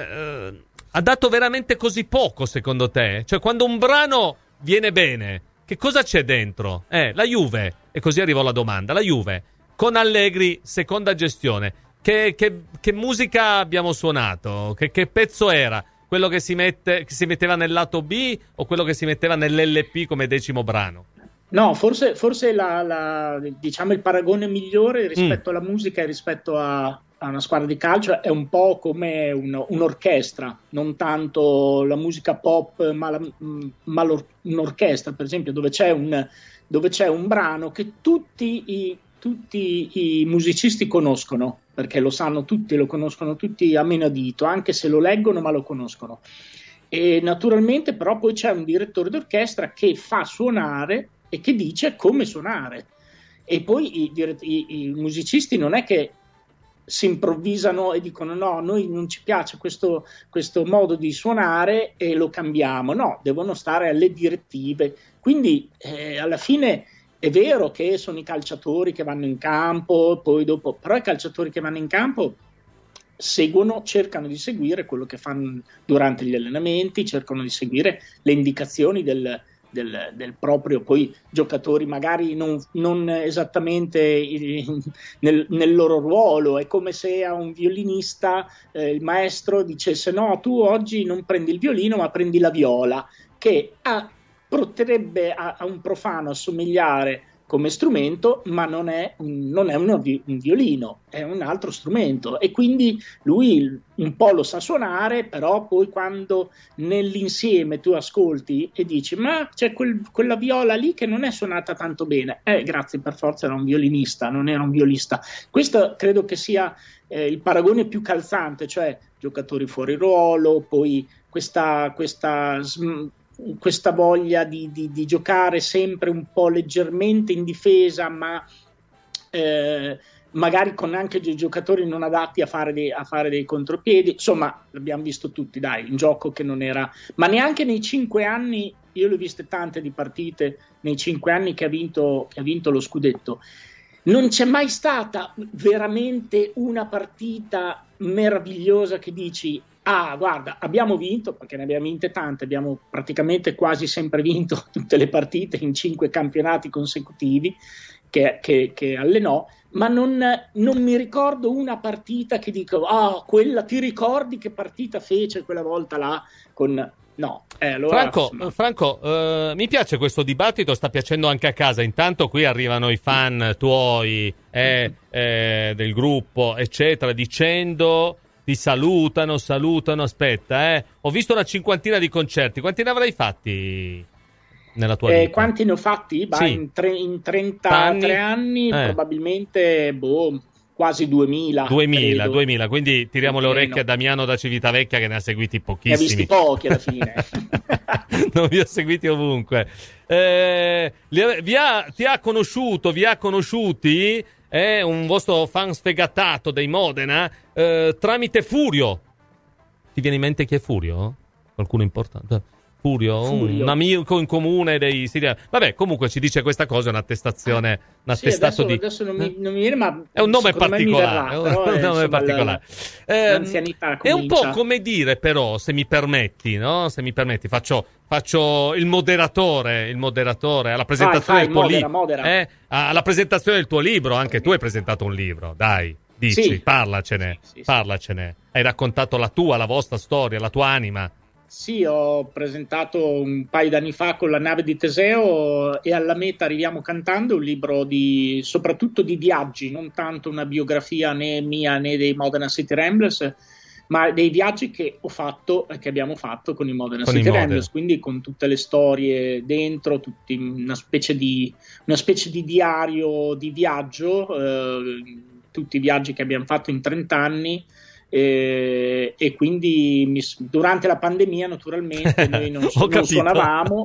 ha dato veramente così poco, secondo te? Cioè, quando un brano viene bene, che cosa c'è dentro? La Juve, e così arrivo alla domanda, la Juve, con Allegri, seconda gestione, che musica abbiamo suonato? Che pezzo era? Quello che si metteva nel lato B o quello che si metteva nell'LP come 10° brano? No, forse diciamo il paragone migliore rispetto alla musica e rispetto a una squadra di calcio è un po' come un'orchestra, non tanto la musica pop, ma un'orchestra, per esempio, dove c'è un brano che tutti i musicisti conoscono, perché lo sanno tutti, lo conoscono tutti a menadito, anche se lo leggono ma lo conoscono. E naturalmente però poi c'è un direttore d'orchestra che fa suonare e che dice come suonare, e poi i musicisti non è che si improvvisano e dicono no, a noi non ci piace questo modo di suonare e lo cambiamo, no, devono stare alle direttive. Quindi alla fine è vero che sono i calciatori che vanno in campo, poi dopo, però i calciatori che vanno in campo cercano di seguire quello che fanno durante gli allenamenti, cercano di seguire le indicazioni del proprio, poi giocatori magari non esattamente nel loro ruolo. È come se a un violinista il maestro dicesse no, tu oggi non prendi il violino ma prendi la viola, che potrebbe a un profano assomigliare come strumento, ma non è un violino, è un altro strumento, e quindi lui un po' lo sa suonare, però poi quando nell'insieme tu ascolti e dici ma c'è quella viola lì che non è suonata tanto bene, grazie, per forza era un violinista, non era un violista. Questo credo che sia il paragone più calzante, cioè giocatori fuori ruolo, poi questa voglia di giocare sempre un po' leggermente in difesa, ma magari con anche giocatori non adatti a fare dei contropiedi. Insomma, l'abbiamo visto tutti, dai, un gioco che non era, ma neanche nei 5 anni, io le ho viste tante di partite nei 5 anni che ha vinto lo scudetto, non c'è mai stata veramente una partita meravigliosa che dici guarda, abbiamo vinto, perché ne abbiamo vinte tante, abbiamo praticamente quasi sempre vinto tutte le partite in 5 campionati consecutivi che allenò, ma non mi ricordo una partita che dico quella, ti ricordi che partita fece quella volta là con... No, allora, Franco, mi piace questo dibattito, sta piacendo anche a casa. Intanto qui arrivano i fan tuoi del gruppo, eccetera, dicendo... Ti salutano, aspetta, ho visto una 50ina di concerti. Quanti ne avrai fatti nella tua vita? Quanti ne ho fatti? Sì. In 33 anni probabilmente 40, quasi 2000. 2000, quindi tiriamo le orecchie a Damiano da Civitavecchia, che ne ha seguiti pochissimi. Ne ha visti pochi alla fine. Non vi ho seguiti ovunque. Vi ha conosciuti un vostro fan sfegatato dei Modena tramite Furio. Ti viene in mente chi è Furio? Qualcuno importante? Furio, un amico in comune dei siriani. Vabbè, comunque ci dice questa cosa, è un'attestazione, un attestato adesso non mi viene, ma è un nome particolare. Verrà, è un nome particolare. L'anzianità è un po' comincia. come dire, però, se mi permetti, faccio il moderatore alla presentazione del tuo libro. Alla presentazione del tuo libro, anche tu hai presentato un libro, dai. Dici, sì. Parlacene. Hai raccontato la vostra storia, la tua anima. Sì, ho presentato un paio d'anni fa con La nave di Teseo e Alla meta arriviamo cantando, un libro soprattutto di viaggi, non tanto una biografia né mia né dei Modena City Ramblers, ma dei viaggi che ho fatto e che abbiamo fatto con i Modena City Ramblers, quindi con tutte le storie dentro, una specie di diario di viaggio, tutti i viaggi che abbiamo fatto in 30 anni. E quindi durante la pandemia naturalmente noi non suonavamo,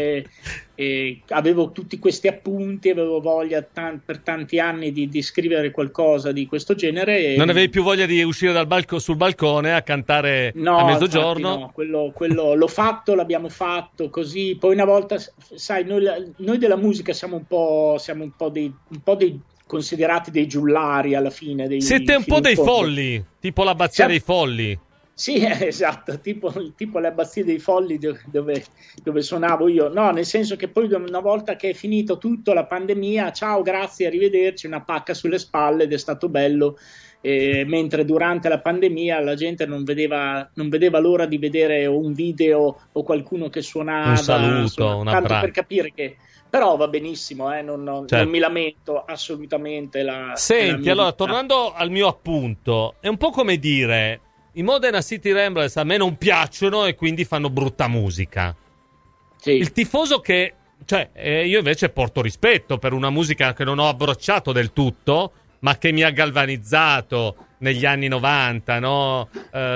avevo tutti questi appunti, avevo voglia per tanti anni di scrivere qualcosa di questo genere. Non avevi più voglia di uscire sul balcone a cantare a mezzogiorno? Infatti no, quello l'ho fatto, l'abbiamo fatto così. Poi una volta, sai, noi della musica siamo un po' dei considerati dei giullari alla fine. Siete un po' dei folli, tipo l'abbazia dei folli. Sì, esatto, tipo le abbazie dei folli dove suonavo io. No, nel senso che poi una volta che è finito tutto, la pandemia, ciao, grazie, arrivederci, una pacca sulle spalle ed è stato bello. Mentre durante la pandemia la gente non vedeva l'ora di vedere un video o qualcuno che suonava. Un saluto, un abbraccio. Tanto per capire che... Però va benissimo, non mi lamento assolutamente. Senti, allora, tornando al mio appunto, è un po' come dire, i Modena City Ramblers a me non piacciono e quindi fanno brutta musica. Sì. Il tifoso che... io invece porto rispetto per una musica che non ho abbracciato del tutto, ma che mi ha galvanizzato negli anni 90, no?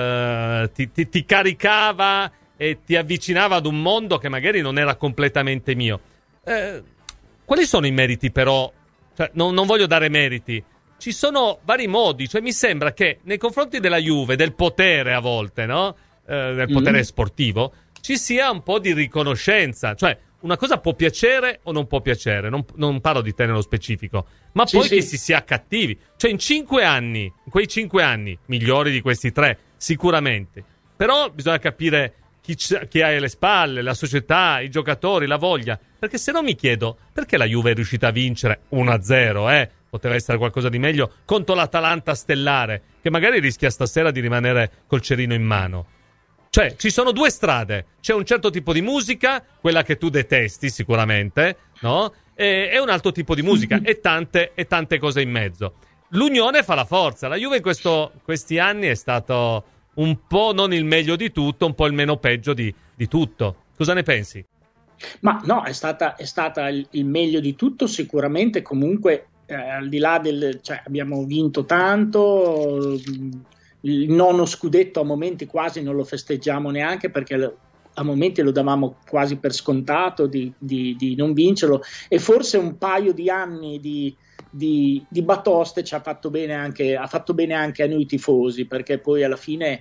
Ti caricava e ti avvicinava ad un mondo che magari non era completamente mio. Quali sono i meriti però? Non voglio dare meriti. Ci sono vari modi, mi sembra che nei confronti della Juve, del potere a volte, no? Del potere sportivo, ci sia un po' di riconoscenza. Una cosa può piacere o non può piacere, non parlo di te nello specifico, ma poi che si sia cattivi. In 5 anni, quei 5 anni, migliori di questi 3, sicuramente. Però bisogna capire chi ha alle spalle, la società, i giocatori, la voglia. Perché se no mi chiedo, perché la Juve è riuscita a vincere 1-0, Poteva essere qualcosa di meglio contro l'Atalanta stellare, che magari rischia stasera di rimanere col cerino in mano. Ci sono due strade. C'è un certo tipo di musica, quella che tu detesti sicuramente, no? E un altro tipo di musica, e tante cose in mezzo. L'unione fa la forza. La Juve in questi anni è stato un po' non il meglio di tutto, un po' il meno peggio di tutto. Cosa ne pensi? Ma no, è stata il meglio di tutto sicuramente. Comunque al di là abbiamo vinto tanto, il nono scudetto a momenti quasi non lo festeggiamo neanche, perché a momenti lo davamo quasi per scontato di non vincerlo, e forse un paio di anni di batoste ha fatto bene anche a noi tifosi, perché poi alla fine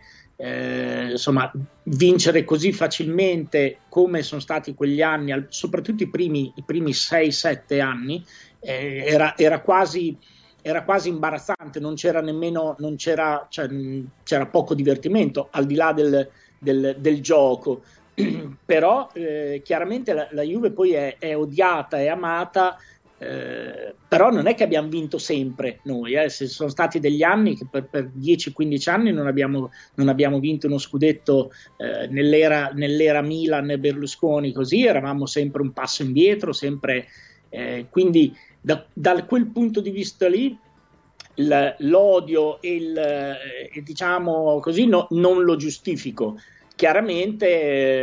vincere così facilmente come sono stati quegli anni, soprattutto i primi 6-7 anni, era quasi imbarazzante, c'era poco divertimento al di là del gioco. Però chiaramente la Juve poi è odiata e amata, però non è che abbiamo vinto sempre noi, se sono stati degli anni che per 10-15 anni non abbiamo vinto uno scudetto, nell'era Milan e Berlusconi, così eravamo sempre un passo indietro, sempre, quindi da quel punto di vista lì l'odio e diciamo così non lo giustifico.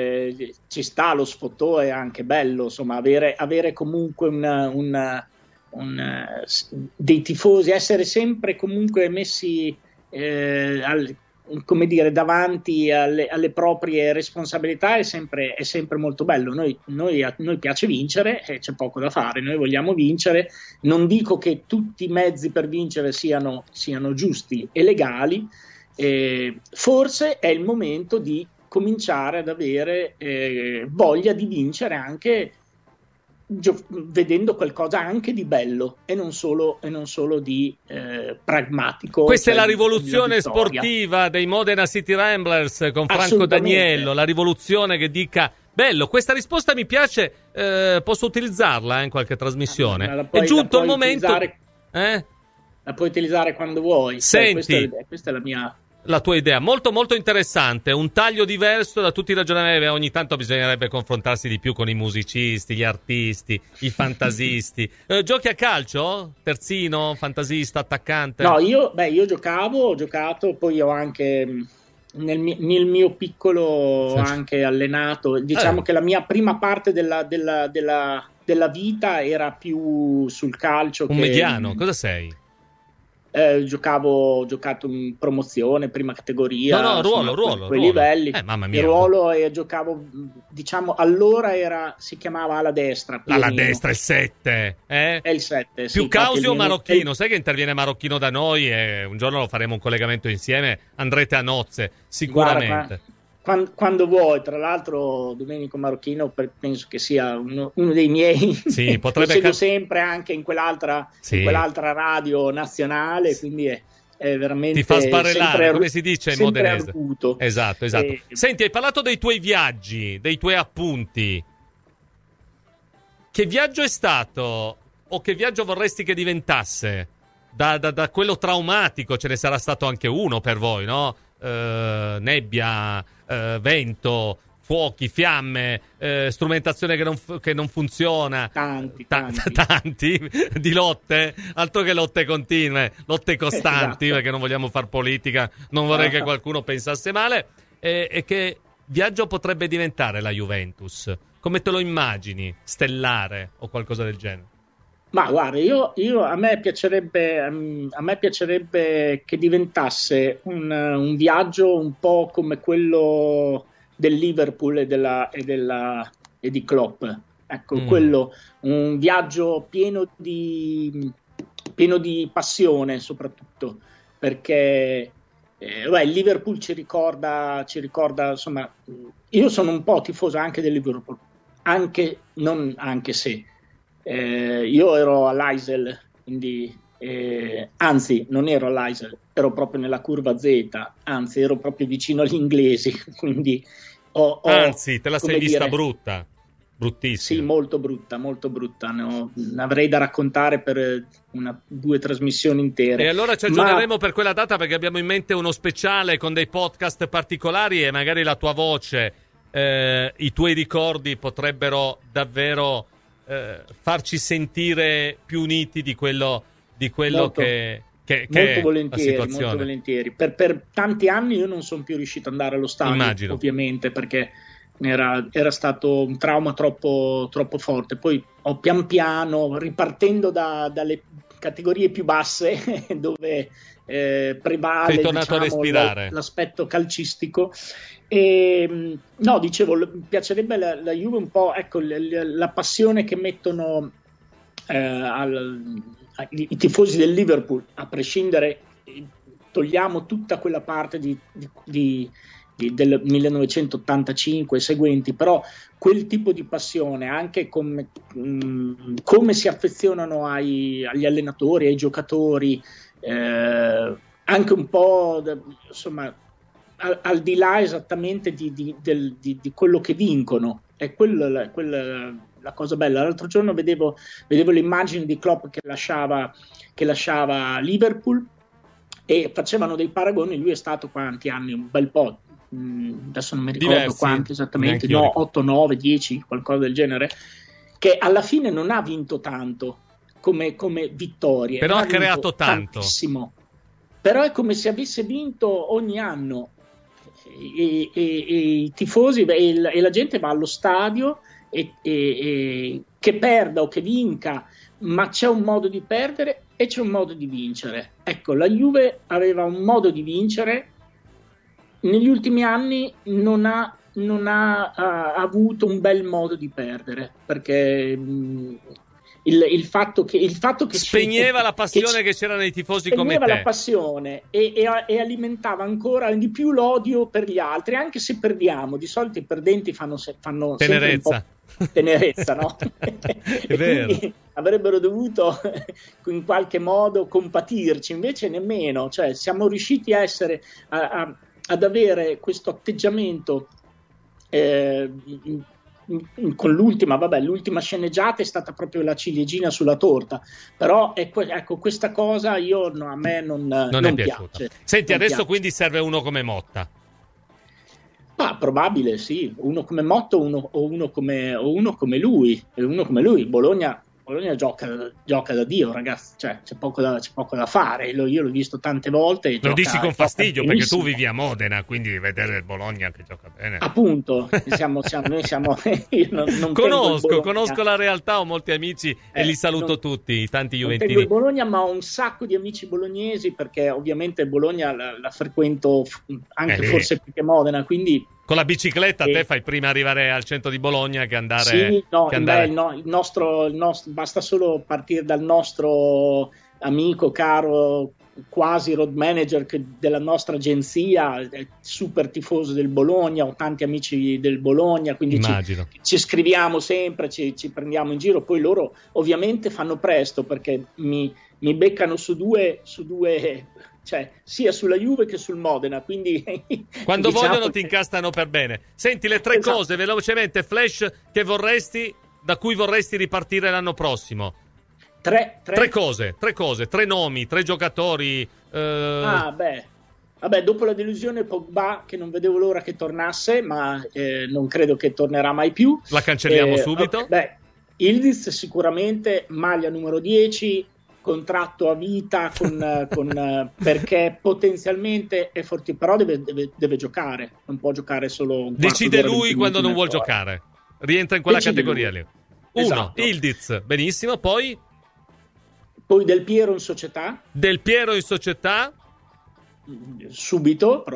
Chiaramente ci sta lo sfottò, è anche bello, avere comunque dei tifosi, essere sempre comunque messi come dire, davanti alle proprie responsabilità è sempre molto bello. A noi piace vincere e c'è poco da fare, noi vogliamo vincere. Non dico che tutti i mezzi per vincere siano giusti e legali, forse è il momento di cominciare ad avere voglia di vincere anche vedendo qualcosa anche di bello e non solo di pragmatico. Questa cioè è la rivoluzione sportiva dei Modena City Ramblers con Franco Daniello, la rivoluzione che dica bello. Questa risposta mi piace, posso utilizzarla in qualche trasmissione. È giunto il momento. La puoi utilizzare quando vuoi. Senti, questa è la tua idea, molto molto interessante, un taglio diverso da tutti i ragionamenti. Ogni tanto bisognerebbe confrontarsi di più con i musicisti, gli artisti, i fantasisti. Giochi a calcio? Terzino, fantasista, attaccante? No, io ho giocato, poi ho anche nel mio piccolo anche allenato. Diciamo che la mia prima parte della vita era più sul calcio. Un mediano, cosa sei? Ho giocato in promozione, prima categoria, ruolo. Quei livelli. Mamma mia. Il ruolo, e giocavo, diciamo, allora si chiamava ala destra. Alla destra, il 7, È il 7, più Causi o Marocchino? Sai che interviene Marocchino da noi e un giorno lo faremo un collegamento insieme, andrete a nozze, sicuramente. Quando vuoi, tra l'altro Domenico Marocchino penso che sia uno dei miei, sì, potrebbe lo seguo sempre anche in quell'altra radio nazionale, quindi è veramente, ti fa sbarellare, come si dice in modenese. Arguto. Esatto. Senti, hai parlato dei tuoi viaggi, dei tuoi appunti. Che viaggio è stato, o che viaggio vorresti che diventasse? Da quello traumatico ce ne sarà stato anche uno per voi, no? Nebbia, vento, fuochi, fiamme, strumentazione che non funziona, tanti di lotte, altro che lotte continue, lotte costanti, perché non vogliamo far politica, non vorrei che qualcuno pensasse male. E che viaggio potrebbe diventare la Juventus? Come te lo immagini? Stellare o qualcosa del genere? Ma guarda, a me piacerebbe che diventasse un viaggio un po' come quello del Liverpool e di Klopp. Ecco, quello, un viaggio pieno di passione, soprattutto, perché il Liverpool ci ricorda, insomma, io sono un po' tifoso anche del Liverpool, anche se io ero all'Eisel, quindi anzi non ero all'Eisel, ero proprio nella curva Z, anzi ero proprio vicino agli inglesi, quindi anzi te la sei vista brutta, bruttissima. Sì, molto brutta, ne avrei da raccontare per 2 trasmissioni intere. E allora ci aggiorneremo per quella data, perché abbiamo in mente uno speciale con dei podcast particolari e magari la tua voce, i tuoi ricordi potrebbero davvero farci sentire più uniti di quello molto, che molto è volentieri, la situazione. Molto volentieri. Per tanti anni io non sono più riuscito ad andare allo stadio, immagino, ovviamente, perché era stato un trauma troppo forte. Poi ho pian piano, ripartendo dalle categorie più basse dove prevale, sei tornato a respirare l'aspetto calcistico. E no, dicevo, piacerebbe la Juve un po', ecco, la passione che mettono i tifosi del Liverpool, a prescindere, togliamo tutta quella parte del 1985 e seguenti, però quel tipo di passione, anche come si affezionano agli allenatori, ai giocatori, anche un po', insomma, al di là esattamente di quello che vincono. È quella la cosa bella. L'altro giorno vedevo le immagini di Klopp che lasciava Liverpool e facevano dei paragoni. Lui è stato quanti anni? Un bel po', adesso non mi ricordo diversi, quanti esattamente, 8, 9, 10, qualcosa del genere, che alla fine non ha vinto tanto come vittorie, però ha creato tanto, tantissimo. Però è come se avesse vinto ogni anno, e i tifosi e la gente va allo stadio, e che perda o che vinca ma c'è un modo di perdere e c'è un modo di vincere. Ecco, la Juve aveva un modo di vincere, negli ultimi anni non ha avuto un bel modo di perdere, perché il fatto che spegneva la passione che c'era nei tifosi come te. Spegneva la passione e alimentava ancora di più l'odio per gli altri, anche se perdiamo. Di solito i perdenti fanno tenerezza. Tenerezza, no? È vero. Quindi avrebbero dovuto in qualche modo compatirci, invece nemmeno. Cioè, siamo riusciti a essere ad avere questo atteggiamento con l'ultima sceneggiata è stata proprio la ciliegina sulla torta, però ecco, questa cosa a me non piace. Senti, non adesso piace. quindi serve uno come Motta. Probabile sì, uno come Motta o uno come lui. Bologna gioca da Dio, ragazzi, cioè c'è poco da fare. Io l'ho visto tante volte. Lo dici con fastidio perché tu vivi a Modena, quindi vedere il Bologna che gioca bene. Appunto, noi siamo. Io non conosco la realtà, ho molti amici e li saluto tutti, i tanti juventini. Non tengo il Bologna, ma ho un sacco di amici bolognesi, perché ovviamente Bologna la frequento anche forse più che Modena, quindi. Con la bicicletta te fai prima arrivare al centro di Bologna che andare... Sì, il nostro, basta solo partire dal nostro amico caro, quasi road manager della nostra agenzia, è super tifoso del Bologna, ho tanti amici del Bologna, quindi ci scriviamo sempre, ci prendiamo in giro. Poi loro ovviamente fanno presto, perché mi beccano su due cioè cia sulla Juve che sul Modena, quindi quando vogliono ti incastano per bene. Senti, le tre cose velocemente flash da cui vorresti ripartire l'anno prossimo. Tre cose, tre nomi, tre giocatori. Vabbè, dopo la delusione Pogba, che non vedevo l'ora che tornasse, ma non credo che tornerà mai più. La cancelliamo subito. Ildiz sicuramente, maglia numero 10, contratto a vita perché potenzialmente è forte, però deve giocare, non può giocare solo un decide lui quando non vuol giocare, rientra in quella categoria lì. Esatto. Ildiz, benissimo. Poi Del Piero in società subito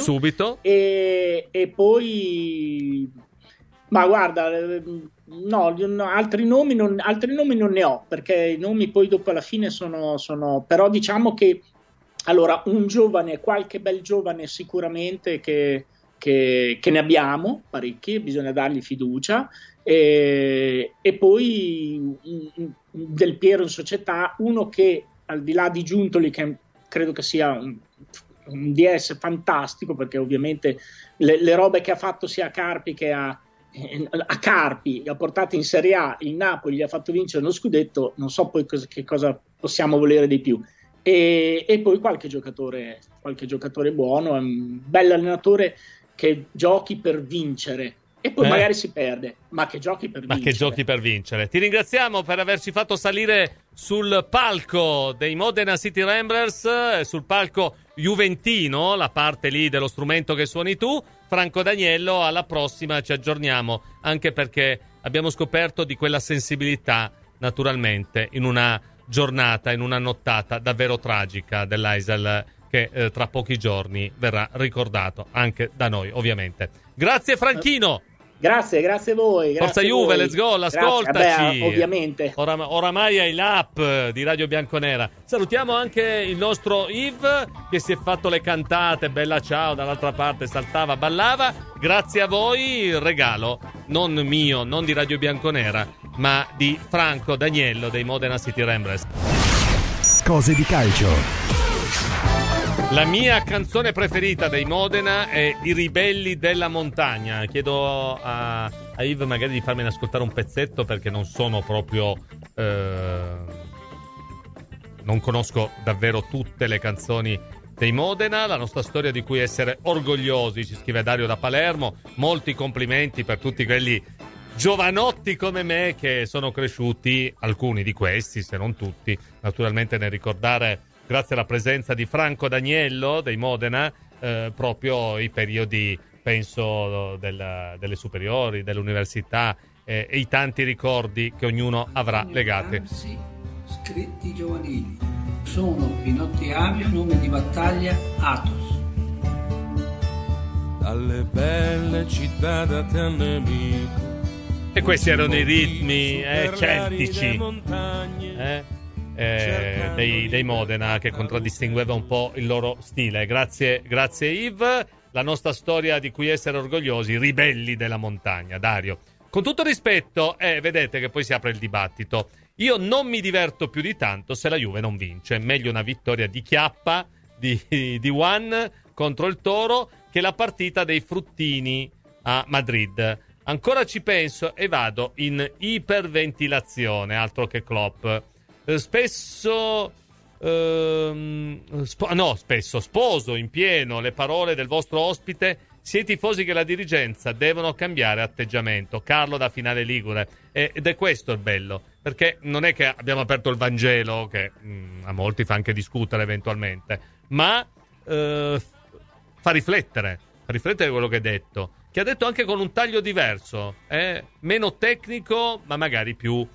e poi ma guarda, altri nomi non ne ho, perché i nomi poi dopo alla fine sono però diciamo che allora qualche bel giovane sicuramente che ne abbiamo parecchi, bisogna dargli fiducia, e poi Del Piero in società, uno che al di là di Giuntoli, che credo che sia un DS fantastico, perché ovviamente le robe che ha fatto sia a Carpi che a Carpi, ha portato in Serie A il Napoli, gli ha fatto vincere lo scudetto, non so poi che cosa possiamo volere di più, e poi qualche giocatore buono, è un bel allenatore che giochi per vincere e poi magari si perde, ma che giochi per vincere. Ti ringraziamo per averci fatto salire sul palco dei Modena City Ramblers, sul palco juventino, la parte lì dello strumento che suoni tu. Franco D'Agnello, alla prossima, ci aggiorniamo, anche perché abbiamo scoperto di quella sensibilità, naturalmente, in una giornata, in una nottata davvero tragica dell'Aisel, che tra pochi giorni verrà ricordato anche da noi, ovviamente. Grazie Franchino! Grazie a voi. Forza Juve, let's go, ascoltaci. Ovviamente. Oramai hai l'app di Radio Bianconera. Salutiamo anche il nostro Yves, che si è fatto le cantate, bella ciao, dall'altra parte saltava, ballava. Grazie a voi, il regalo non mio, non di Radio Bianconera, ma di Franco D'Agnello dei Modena City Ramblers. Cose di calcio. La mia canzone preferita dei Modena è I ribelli della montagna. Chiedo a Yves magari di farmene ascoltare un pezzetto, perché non sono proprio non conosco davvero tutte le canzoni dei Modena. La nostra storia di cui essere orgogliosi, ci scrive Dario da Palermo. Molti complimenti per tutti quelli giovanotti come me che sono cresciuti, alcuni di questi, se non tutti, naturalmente nel ricordare, grazie alla presenza di Franco D'Agnello dei Modena, proprio i periodi, penso, delle superiori, dell'università, e i tanti ricordi che ognuno avrà legati iscritti giovanili. Sono Pinotti Avio, nome di battaglia Athos. Dalle belle città da te nemico. E questi erano i ritmi celtici dei Modena, che contraddistingueva un po' il loro stile. Grazie Yves. La nostra storia di cui essere orgogliosi, ribelli della montagna. Dario, con tutto rispetto, vedete che poi si apre il dibattito. Io non mi diverto più di tanto se la Juve non vince. Meglio una vittoria di chiappa di Juan contro il Toro che la partita dei fruttini a Madrid. Ancora ci penso e vado in iperventilazione, altro che Klopp. Spesso sposo in pieno le parole del vostro ospite, sia i tifosi che la dirigenza devono cambiare atteggiamento. Carlo da Finale Ligure. Ed è questo il bello, perché non è che abbiamo aperto il Vangelo, che a molti fa anche discutere eventualmente, ma fa riflettere quello che è detto, che ha detto anche con un taglio diverso, meno tecnico, ma magari più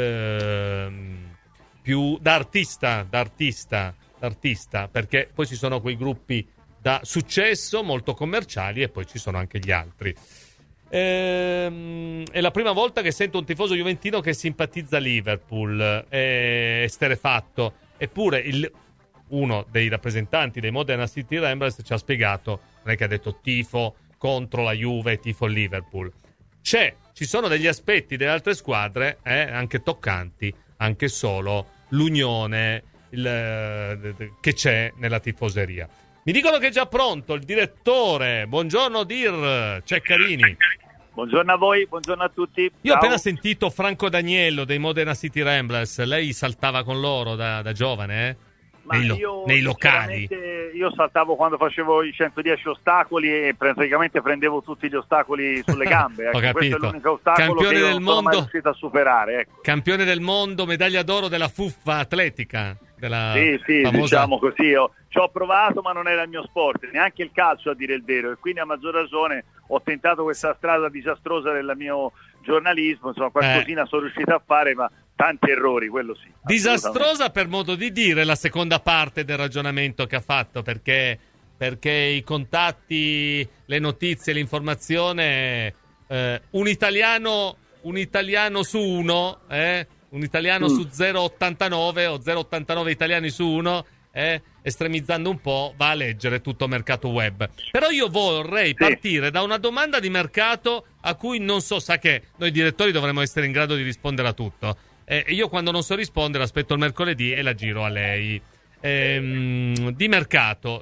da artista, perché poi ci sono quei gruppi da successo molto commerciali e poi ci sono anche gli altri. È la prima volta che sento un tifoso juventino che simpatizza Liverpool, è esterrefatto. Eppure uno dei rappresentanti dei Modena City Ramblers ci ha spiegato, non è che ha detto tifo contro la Juve, tifo Liverpool. Ci sono degli aspetti delle altre squadre anche toccanti, anche solo l'unione che c'è nella tifoseria. Mi dicono che è già pronto il direttore. Buongiorno Dir Ceccarini. Buongiorno a voi, buongiorno a tutti. Io Ciao. ho appena sentito Franco Daniello dei Modena City Ramblers. Lei saltava con loro da giovane, nei locali. Io saltavo quando facevo i 110 ostacoli e praticamente prendevo tutti gli ostacoli sulle gambe. Ho capito. Questo è l'unico ostacolo Campione che del non sono mai mondo, riuscito a superare. Ecco. Campione del mondo, medaglia d'oro della fuffa atletica. Sì, famosa... diciamo così. Ci ho provato, ma non era il mio sport, neanche il calcio a dire il vero. E quindi a maggior ragione ho tentato questa strada disastrosa del mio giornalismo. Insomma, qualcosina sono riuscito a fare, ma tanti errori, quello sì. Disastrosa per modo di dire la seconda parte del ragionamento che ha fatto, perché i contatti, le notizie, l'informazione, un italiano su uno, un italiano su 0,89 o 0,89 italiani su uno, estremizzando un po', va a leggere tutto mercato web. Però io vorrei partire da una domanda di mercato a cui non so, sa che noi direttori dovremmo essere in grado di rispondere a tutto. Io quando non so rispondere aspetto il mercoledì e la giro a lei. Di mercato.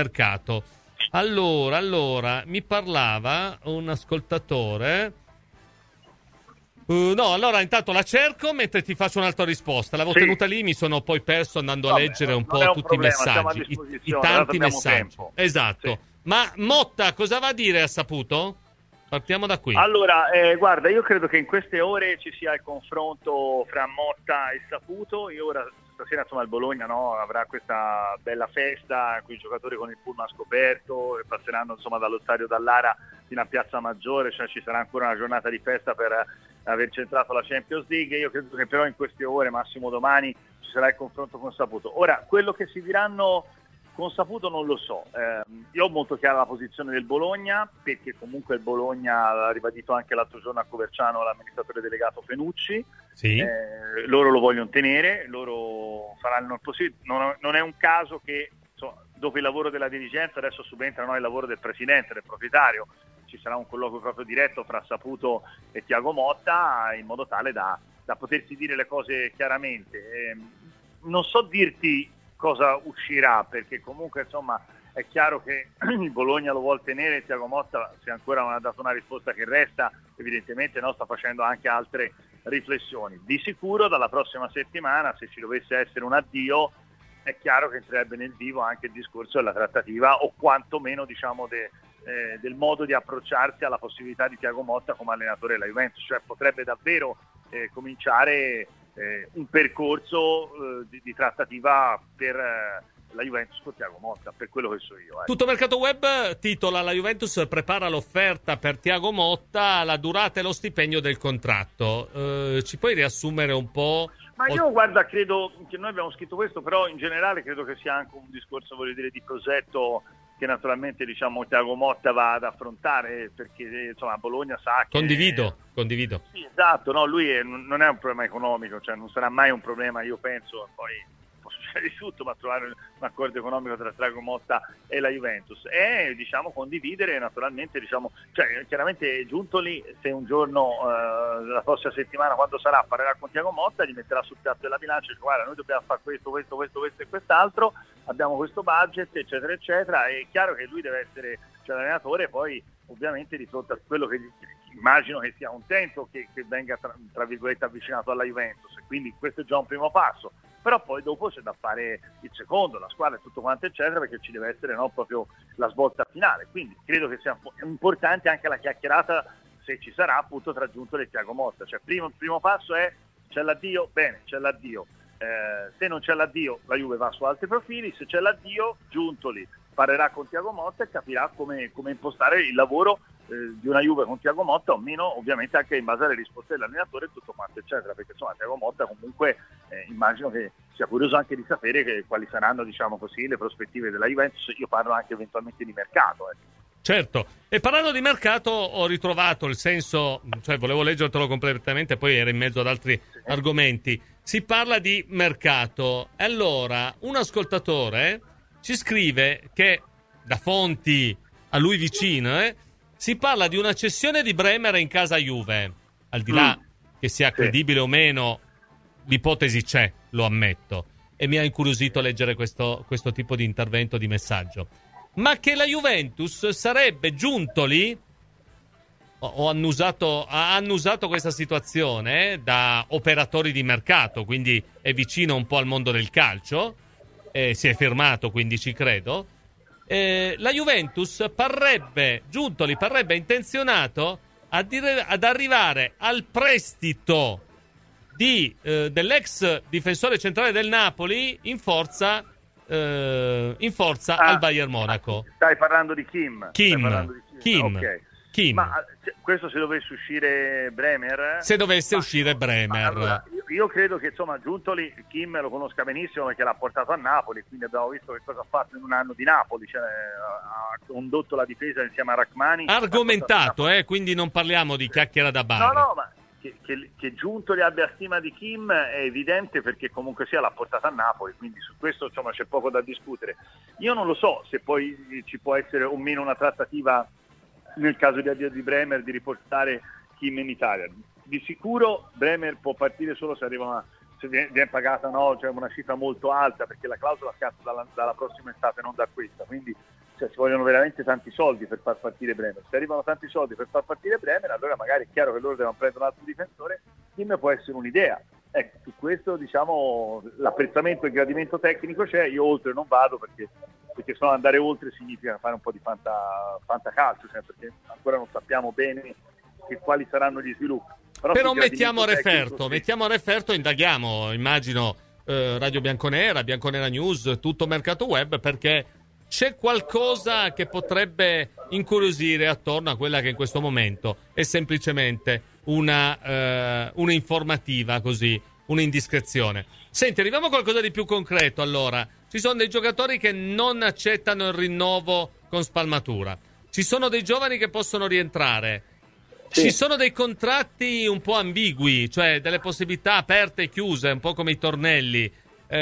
Allora, mi parlava un ascoltatore. Allora intanto la cerco mentre ti faccio un'altra risposta. L'avevo tenuta lì, mi sono poi perso andando a leggere un po' tutti i messaggi, i tanti messaggi. Esatto. Sì. Ma Motta cosa va a dire, ha saputo? Partiamo da qui. Allora, guarda, io credo che in queste ore ci sia il confronto fra Motta e Saputo. Io ora stasera, insomma, il Bologna avrà questa bella festa con i giocatori con il pullman scoperto e passeranno, insomma, dallo stadio Dallara fino a Piazza Maggiore, cioè ci sarà ancora una giornata di festa per aver centrato la Champions League. Io credo che però in queste ore, massimo domani, ci sarà il confronto con Saputo. Ora, quello che si diranno con Saputo non lo so. Io ho molto chiara la posizione del Bologna, perché comunque il Bologna l'ha ribadito anche l'altro giorno a Coverciano l'amministratore delegato Fenucci. Sì. Loro lo vogliono tenere, loro faranno il possibile. Non è un caso che, insomma, dopo il lavoro della dirigenza adesso subentra il lavoro del presidente, del proprietario. Ci sarà un colloquio proprio diretto fra Saputo e Thiago Motta, in modo tale da potersi dire le cose chiaramente. Non so dirti cosa uscirà, perché comunque, insomma, è chiaro che il Bologna lo vuol tenere. Thiago Motta, se ancora non ha dato una risposta che resta, evidentemente sta facendo anche altre riflessioni. Di sicuro dalla prossima settimana, se ci dovesse essere un addio, è chiaro che entrerebbe nel vivo anche il discorso della trattativa, o quantomeno, diciamo, del modo di approcciarsi alla possibilità di Thiago Motta come allenatore della Juventus. Cioè potrebbe davvero cominciare un percorso di trattativa per la Juventus con Thiago Motta, per quello che so io. Tutto Mercato Web titola: la Juventus prepara l'offerta per Thiago Motta, la durata e lo stipendio del contratto. Ci puoi riassumere un po'? Ma io guarda, credo che noi abbiamo scritto questo, però in generale credo che sia anche un discorso, voglio dire, di progetto che naturalmente diciamo Thiago Motta va ad affrontare, perché insomma Bologna sa che... Condivido. Sì, esatto, no, lui non è un problema economico, cioè non sarà mai un problema, io penso, poi può succedere di tutto, ma trovare un accordo economico tra Thiago Motta e la Juventus e diciamo condividere naturalmente, diciamo, cioè chiaramente Giuntoli, se un giorno la prossima settimana, quando sarà, parlerà con Thiago Motta, gli metterà sul piatto della bilancia e dice: guarda, noi dobbiamo fare questo e quest'altro, abbiamo questo budget, eccetera eccetera. È chiaro che lui deve essere, cioè l'allenatore poi ovviamente di fronte a quello che immagino che sia contento che venga tra virgolette avvicinato alla Juventus, e quindi questo è già un primo passo. Però poi dopo c'è da fare il secondo, la squadra e tutto quanto eccetera, perché ci deve essere, no, proprio la svolta finale. Quindi credo che sia importante anche la chiacchierata, se ci sarà, appunto tra Giuntoli e Thiago Motta. Cioè il primo passo è: c'è l'addio? Bene, c'è l'addio. Se non c'è l'addio, la Juve va su altri profili. Se c'è l'addio, Giuntoli parlerà con Thiago Motta e capirà come impostare il lavoro di una Juve con Thiago Motta, o meno, ovviamente anche in base alle risposte dell'allenatore e tutto quanto eccetera, perché insomma Thiago Motta comunque immagino che sia curioso anche di sapere quali saranno, diciamo così, le prospettive della Juventus. Io parlo anche eventualmente di mercato. Certo, e parlando di mercato ho ritrovato il senso, cioè volevo leggertelo completamente, poi era in mezzo ad altri argomenti. Si parla di mercato, e allora un ascoltatore ci scrive che da fonti a lui vicine si parla di una cessione di Bremer in casa Juve. Al di là che sia credibile o meno, l'ipotesi c'è, lo ammetto, e mi ha incuriosito leggere questo tipo di intervento, di messaggio. Ma che la Juventus sarebbe Giuntoli, ha annusato questa situazione da operatori di mercato, quindi è vicino un po' al mondo del calcio, si è firmato, quindi ci credo. La Juventus Giuntoli parrebbe intenzionato ad arrivare al prestito dell'ex difensore centrale del Napoli in forza al Bayern Monaco. Stai parlando di Kim. Okay. Kim. Ma questo se dovesse uscire Bremer? Se dovesse uscire Bremer. Allora, io credo che insomma Giuntoli, Kim lo conosca benissimo perché l'ha portato a Napoli, quindi abbiamo visto che cosa ha fatto in un anno di Napoli, cioè ha condotto la difesa insieme a Rachmani. Argomentato, quindi non parliamo di chiacchiera da bar. No, ma che Giuntoli abbia stima di Kim è evidente, perché comunque sia l'ha portata a Napoli, quindi su questo insomma c'è poco da discutere. Io non lo so se poi ci può essere o meno una trattativa nel caso di addio di Bremer di riportare Kim in Italia. Di sicuro Bremer può partire solo se viene pagata cioè una cifra molto alta, perché la clausola scatta dalla prossima estate, non da questa, quindi ci vogliono veramente tanti soldi per far partire Bremer. Se arrivano tanti soldi per far partire Bremer, allora magari è chiaro che loro devono prendere un altro difensore. Kim può essere un'idea. Ecco, su questo diciamo l'apprezzamento e il gradimento tecnico c'è. Io oltre non vado, perché sennò andare oltre significa fare un po' di fantacalcio, cioè perché ancora non sappiamo bene quali saranno gli sviluppi. Però mettiamo a referto, indaghiamo, immagino Radio Bianconera, Bianconera News, tutto Mercato Web, perché c'è qualcosa che potrebbe incuriosire attorno a quella che in questo momento è semplicemente una informativa, così, un'indiscrezione. Senti, arriviamo a qualcosa di più concreto. Allora, ci sono dei giocatori che non accettano il rinnovo con spalmatura, ci sono dei giovani che possono rientrare, ci sono dei contratti un po' ambigui, cioè delle possibilità aperte e chiuse, un po' come i tornelli,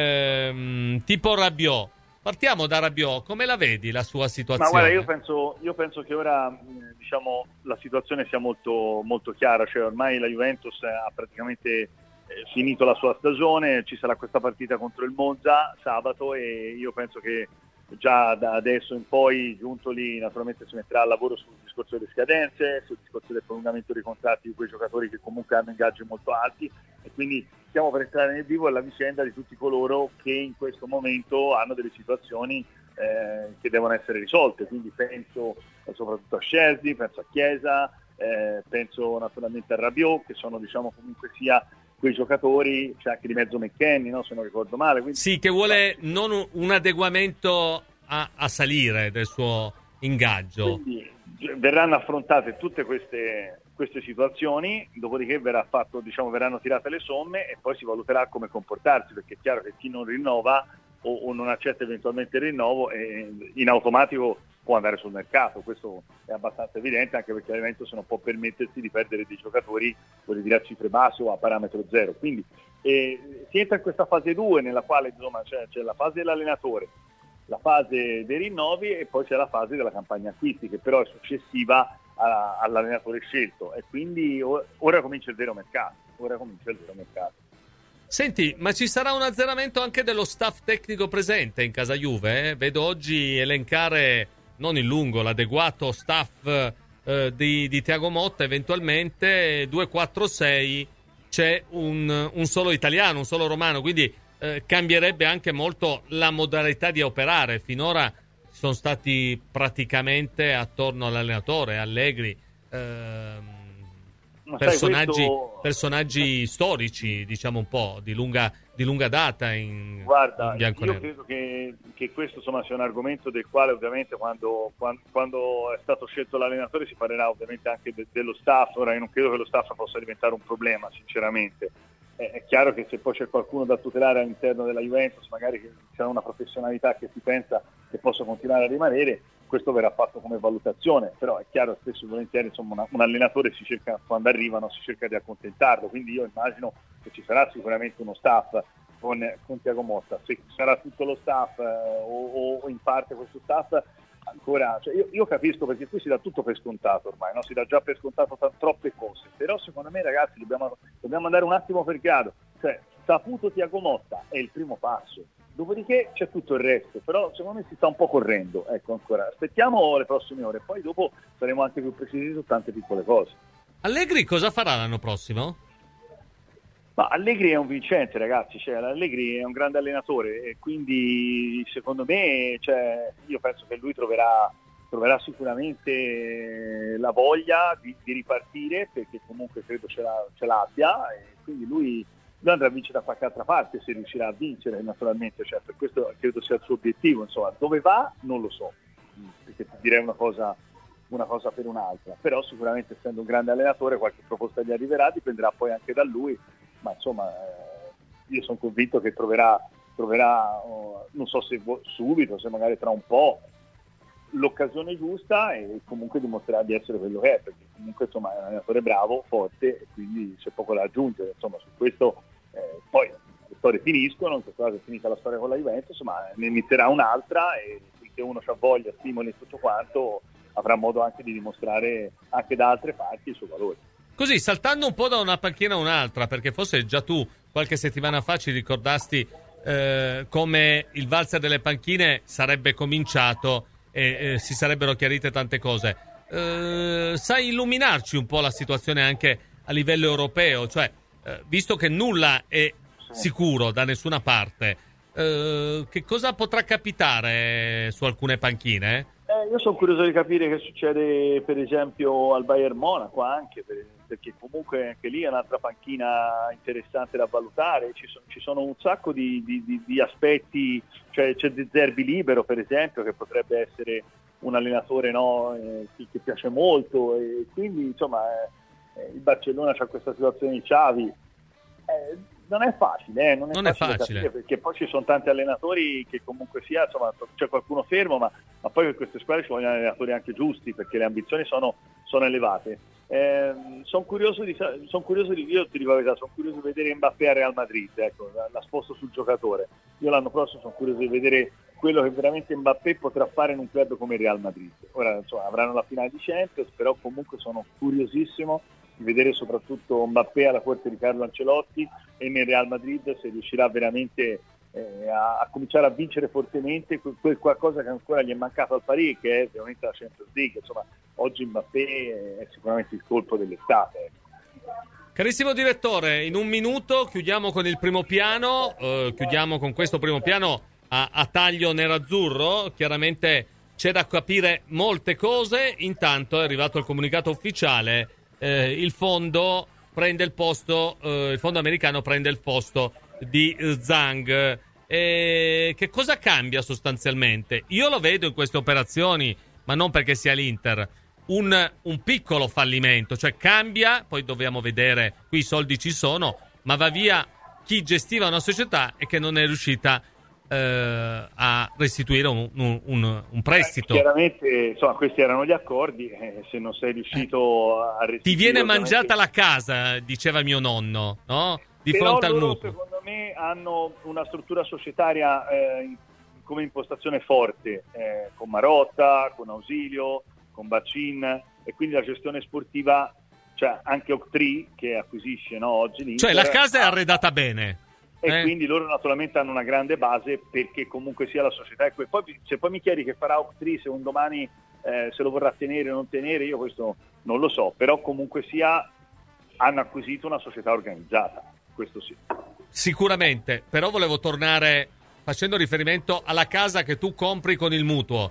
tipo Rabiot. Partiamo da Rabiot, come la vedi la sua situazione? Ma guarda, io penso che ora diciamo la situazione sia molto, molto chiara, cioè ormai la Juventus ha praticamente finito la sua stagione, ci sarà questa partita contro il Monza sabato, e io penso che già da adesso in poi Giuntoli naturalmente si metterà al lavoro sul discorso delle scadenze, sul discorso del prolungamento dei contratti di quei giocatori che comunque hanno ingaggi molto alti, e quindi stiamo per entrare nel vivo alla vicenda di tutti coloro che in questo momento hanno delle situazioni che devono essere risolte. Quindi penso soprattutto a Scerzi, penso a Chiesa, penso naturalmente a Rabiot, che sono diciamo comunque sia quei giocatori, c'è anche di mezzo McKennie, no? Se non ricordo male. Quindi... Sì, che vuole non un adeguamento a salire del suo ingaggio. Quindi verranno affrontate tutte queste situazioni, dopodiché verranno tirate le somme e poi si valuterà come comportarsi, perché è chiaro che chi non rinnova o non accetta eventualmente il rinnovo in automatico può andare sul mercato. Questo è abbastanza evidente, anche perché la Juventus non può permettersi di perdere dei giocatori, voglio dire, a cifre basse o a parametro zero. Quindi si entra in questa fase 2 nella quale insomma c'è la fase dell'allenatore, la fase dei rinnovi e poi c'è la fase della campagna acquisti, che però è successiva all'allenatore scelto, e quindi ora comincia il vero mercato. Senti, ma ci sarà un azzeramento anche dello staff tecnico presente in casa Juve? Vedo oggi elencare non in lungo l'adeguato staff di Thiago Motta, eventualmente 2-4-6 c'è un solo italiano, un solo romano, quindi cambierebbe anche molto la modalità di operare. Finora sono stati praticamente attorno all'allenatore, Allegri, personaggi storici, diciamo un po', di lunga data in bianconero. Io credo che questo insomma sia un argomento del quale ovviamente quando è stato scelto l'allenatore si parlerà ovviamente anche dello staff. Ora io non credo che lo staff possa diventare un problema, sinceramente. È chiaro che se poi c'è qualcuno da tutelare all'interno della Juventus, magari che c'è una professionalità che si pensa che possa continuare a rimanere, questo verrà fatto come valutazione, però è chiaro, spesso e volentieri insomma un allenatore si cerca, quando arrivano, si cerca di accontentarlo, quindi io immagino che ci sarà sicuramente uno staff con Thiago Motta. Se sarà tutto lo staff o in parte questo staff ancora, cioè io capisco, perché qui si dà tutto per scontato ormai, no? Si dà già per scontato troppe cose, però secondo me ragazzi dobbiamo andare un attimo per grado, cioè saputo Thiago Motta è il primo passo, dopodiché c'è tutto il resto, però secondo me si sta un po' correndo, ecco, ancora aspettiamo le prossime ore, poi dopo saremo anche più precisi su tante piccole cose. Allegri cosa farà l'anno prossimo? Ma Allegri è un vincente, ragazzi, cioè Allegri è un grande allenatore e quindi secondo me, cioè, io penso che lui troverà sicuramente la voglia di ripartire, perché comunque credo ce l'abbia, e quindi lui andrà a vincere da qualche altra parte, se riuscirà a vincere naturalmente, cioè, per questo credo sia il suo obiettivo. Insomma, dove va non lo so, perché ti direi una cosa per un'altra, però sicuramente essendo un grande allenatore qualche proposta gli arriverà, dipenderà poi anche da lui, ma insomma io sono convinto che troverà non so se subito, se magari tra un po', l'occasione giusta, e comunque dimostrerà di essere quello che è, perché comunque insomma è un allenatore bravo, forte, e quindi c'è poco da aggiungere. Insomma, su questo poi le storie finiscono, in questo caso è finita la storia con la Juventus, ma ne inizierà un'altra, e finché uno c'ha voglia, stimoli e tutto quanto, avrà modo anche di dimostrare anche da altre parti il suo valore. Così, saltando un po' da una panchina a un'altra, perché forse già tu qualche settimana fa ci ricordasti come il valzer delle panchine sarebbe cominciato e si sarebbero chiarite tante cose. Sai illuminarci un po' la situazione anche a livello europeo? Cioè, visto che nulla è sicuro da nessuna parte, che cosa potrà capitare su alcune panchine? Io sono curioso di capire che succede per esempio al Bayern Monaco, anche perché comunque anche lì è un'altra panchina interessante da valutare. Ci sono un sacco di aspetti, cioè c'è De Zerbi libero per esempio, che potrebbe essere un allenatore, no, che piace molto, e quindi insomma il Barcellona c'ha questa situazione di Xavi. Non è facile, non è facile capire, perché poi ci sono tanti allenatori che comunque sia, insomma, c'è qualcuno fermo, ma poi per queste squadre ci vogliono allenatori anche giusti, perché le ambizioni sono elevate. Sono curioso di io ti dico la verità, sono curioso di vedere Mbappé a Real Madrid, ecco, la sposto sul giocatore. Io l'anno prossimo sono curioso di vedere quello che veramente Mbappé potrà fare in un club come il Real Madrid. Ora insomma avranno la finale di Champions, però comunque sono curiosissimo di vedere soprattutto Mbappé alla corte di Carlo Ancelotti e nel Real Madrid, se riuscirà veramente a cominciare a vincere fortemente quel qualcosa che ancora gli è mancato al Paris, che è veramente la Champions League. Insomma, oggi Mbappé è sicuramente il colpo dell'estate. Carissimo direttore, in un minuto chiudiamo con il primo piano, chiudiamo con questo primo piano a taglio nerazzurro. Chiaramente c'è da capire molte cose. Intanto è arrivato il comunicato ufficiale, il fondo prende il posto, il fondo americano prende il posto di Zhang. Che cosa cambia sostanzialmente? Io lo vedo in queste operazioni, ma non perché sia l'Inter, un piccolo fallimento, cioè cambia, poi dobbiamo vedere, qui i soldi ci sono, ma va via chi gestiva una società e che non è riuscita a restituire un prestito. Chiaramente, insomma, questi erano gli accordi, se non sei riuscito a restituire... Ti viene mangiata la casa, diceva mio nonno, no? Di fronte al mutuo. Secondo me hanno una struttura societaria come impostazione forte, con Marotta, con Ausilio, con Bacin, e quindi la gestione sportiva, cioè anche Octree che acquisisce, no, oggi l'Inter. Cioè la casa è arredata bene. E quindi loro naturalmente hanno una grande base, perché comunque sia la società. Poi, se poi mi chiedi che farà Octree, se un domani se lo vorrà tenere o non tenere, io questo non lo so, però comunque sia hanno acquisito una società organizzata, questo sì. Sicuramente, però volevo tornare facendo riferimento alla casa che tu compri con il mutuo.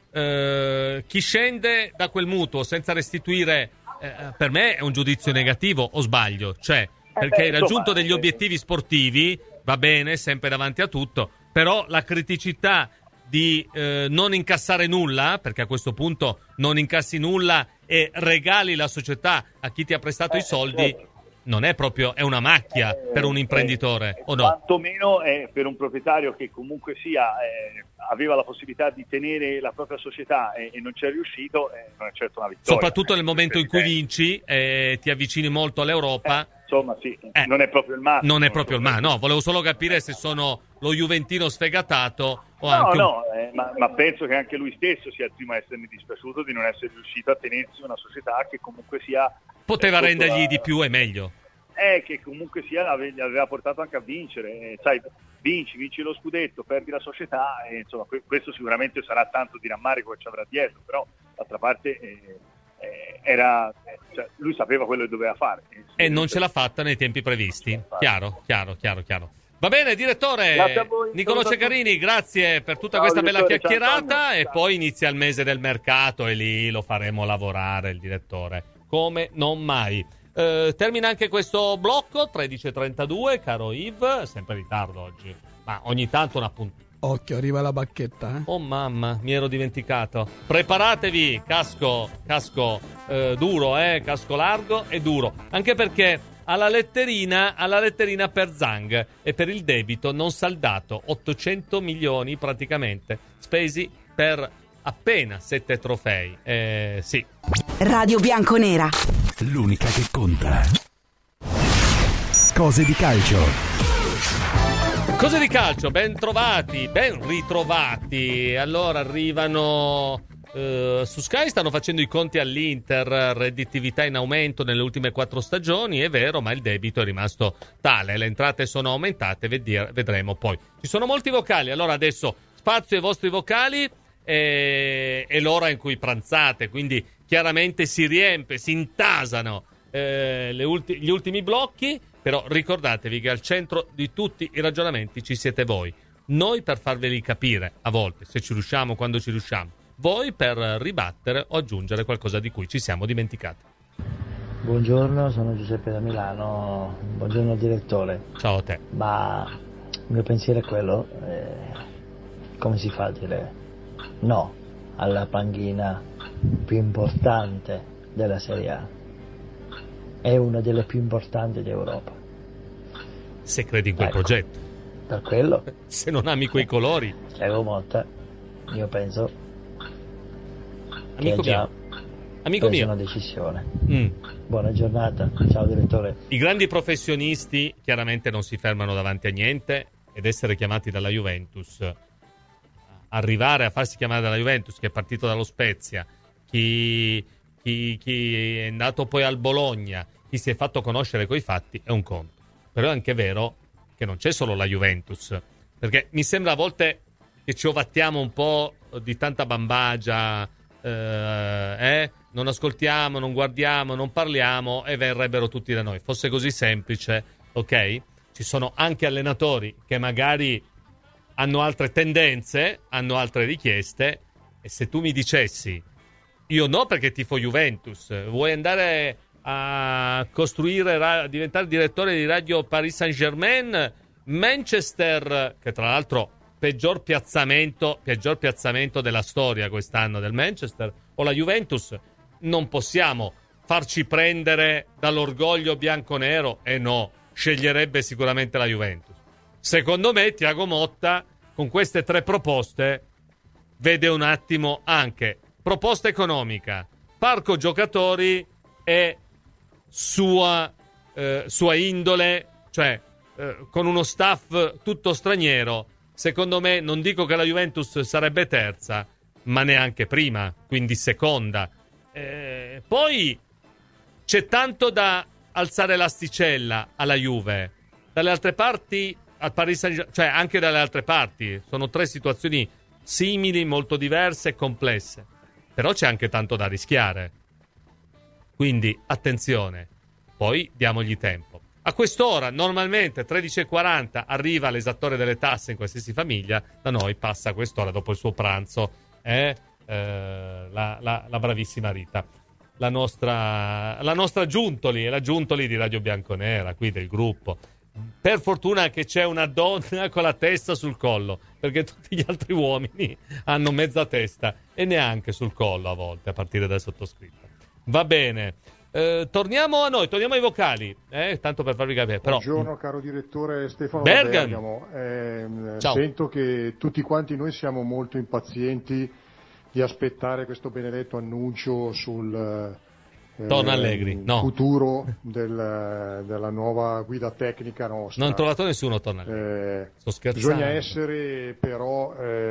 Chi scende da quel mutuo senza restituire, per me è un giudizio negativo, o sbaglio? Cioè, perché hai raggiunto degli obiettivi sportivi, va bene, sempre davanti a tutto, però la criticità di non incassare nulla, perché a questo punto non incassi nulla e regali la società a chi ti ha prestato i soldi, certo. Non è proprio, è una macchia per un imprenditore, o no? Quantomeno per un proprietario che comunque sia aveva la possibilità di tenere la propria società e non ci è riuscito, non è certo una vittoria. Soprattutto nel momento in cui vinci, ti avvicini molto all'Europa. Insomma, sì, non è proprio il massimo. Non è proprio il massimo, no, volevo solo capire se sono lo juventino sfegatato o ma penso che anche lui stesso sia il primo a esserne dispiaciuto di non essere riuscito a tenersi una società che comunque sia... Poteva rendergli di più e meglio. Che comunque sia gli aveva portato anche a vincere, sai, vinci lo scudetto, perdi la società, e insomma questo sicuramente sarà tanto di rammarico che ci avrà dietro, però d'altra parte cioè, lui sapeva quello che doveva fare. E non ce l'ha fatta nei tempi previsti. Chiaro. Va bene, direttore Nicolò Ceccarini, grazie per tutta questa bella chiacchierata, e poi inizia il mese del mercato e lì lo faremo lavorare il direttore, come non mai. Termina anche questo blocco, 13.32, caro Yves, sempre in ritardo oggi, ma ogni tanto una puntata. Occhio, arriva la bacchetta, Oh mamma, mi ero dimenticato. Preparatevi, casco duro, casco largo e duro, anche perché alla letterina per Zhang e per il debito non saldato, 800 milioni praticamente spesi per appena 7 trofei. Sì. Radio Bianconera, l'unica che conta. Cose di calcio. Cose di calcio, ben ritrovati. Allora arrivano su Sky, stanno facendo i conti all'Inter, redditività in aumento nelle ultime 4 stagioni, è vero, ma il debito è rimasto tale, le entrate sono aumentate, vedremo poi. Ci sono molti vocali, allora adesso spazio ai vostri vocali, è l'ora in cui pranzate, quindi chiaramente si riempie, si intasano gli ultimi blocchi, però ricordatevi che al centro di tutti i ragionamenti ci siete voi, noi per farveli capire a volte, se ci riusciamo, quando ci riusciamo, voi per ribattere o aggiungere qualcosa di cui ci siamo dimenticati. Buongiorno, sono Giuseppe da Milano, buongiorno direttore. Ciao a te. Ma il mio pensiero è quello, come si fa a dire no alla panchina più importante della Serie A? È una delle più importanti d'Europa. Se credi in quel progetto. Per quello. Se non ami quei colori. Prego Motta, io penso amico che ha già preso una decisione. Buona giornata, ciao direttore. I grandi professionisti chiaramente non si fermano davanti a niente, ed essere chiamati dalla Juventus, arrivare a farsi chiamare dalla Juventus, che è partito dallo Spezia, chi è andato poi al Bologna, chi si è fatto conoscere coi fatti, è un conto. Però è anche vero che non c'è solo la Juventus, perché mi sembra a volte che ci ovattiamo un po' di tanta bambagia, non ascoltiamo, non guardiamo, non parliamo e verrebbero tutti da noi. Fosse così semplice, ok? Ci sono anche allenatori che magari hanno altre tendenze, hanno altre richieste, e se tu mi dicessi io no perché tifo Juventus, vuoi andare a a diventare direttore di radio Paris Saint-Germain. Manchester, che tra l'altro peggior piazzamento della storia quest'anno del Manchester, o la Juventus. Non possiamo farci prendere dall'orgoglio bianconero, e no, sceglierebbe sicuramente la Juventus. Secondo me Thiago Motta con queste 3 proposte vede un attimo anche proposta economica, parco giocatori e sua indole, cioè con uno staff tutto straniero. Secondo me, non dico che la Juventus sarebbe terza, ma neanche prima, quindi seconda. Poi c'è tanto da alzare l'asticella alla Juve. Dalle altre parti, al Paris Saint-Germain, cioè anche dalle altre parti, sono 3 situazioni simili, molto diverse e complesse. Però c'è anche tanto da rischiare. Quindi, attenzione. Poi diamogli tempo. A quest'ora, normalmente, 13:40, arriva l'esattore delle tasse in qualsiasi famiglia. Da noi passa a quest'ora dopo il suo pranzo. La bravissima Rita. La nostra Giuntoli, è la Giuntoli di Radio Bianconera, qui del gruppo. Per fortuna che c'è una donna con la testa sul collo, perché tutti gli altri uomini hanno mezza testa e neanche sul collo a volte, a partire dal sottoscritto. Va bene. Torniamo a noi, torniamo ai vocali, tanto per farvi capire. Però... Buongiorno caro direttore Stefano Bergamo. Ciao. Sento che tutti quanti noi siamo molto impazienti di aspettare questo benedetto annuncio sul Torna Allegri. No. futuro della nuova guida tecnica nostra. Non ho trovato nessuno Torna Allegri. Sto scherzando. Bisogna essere però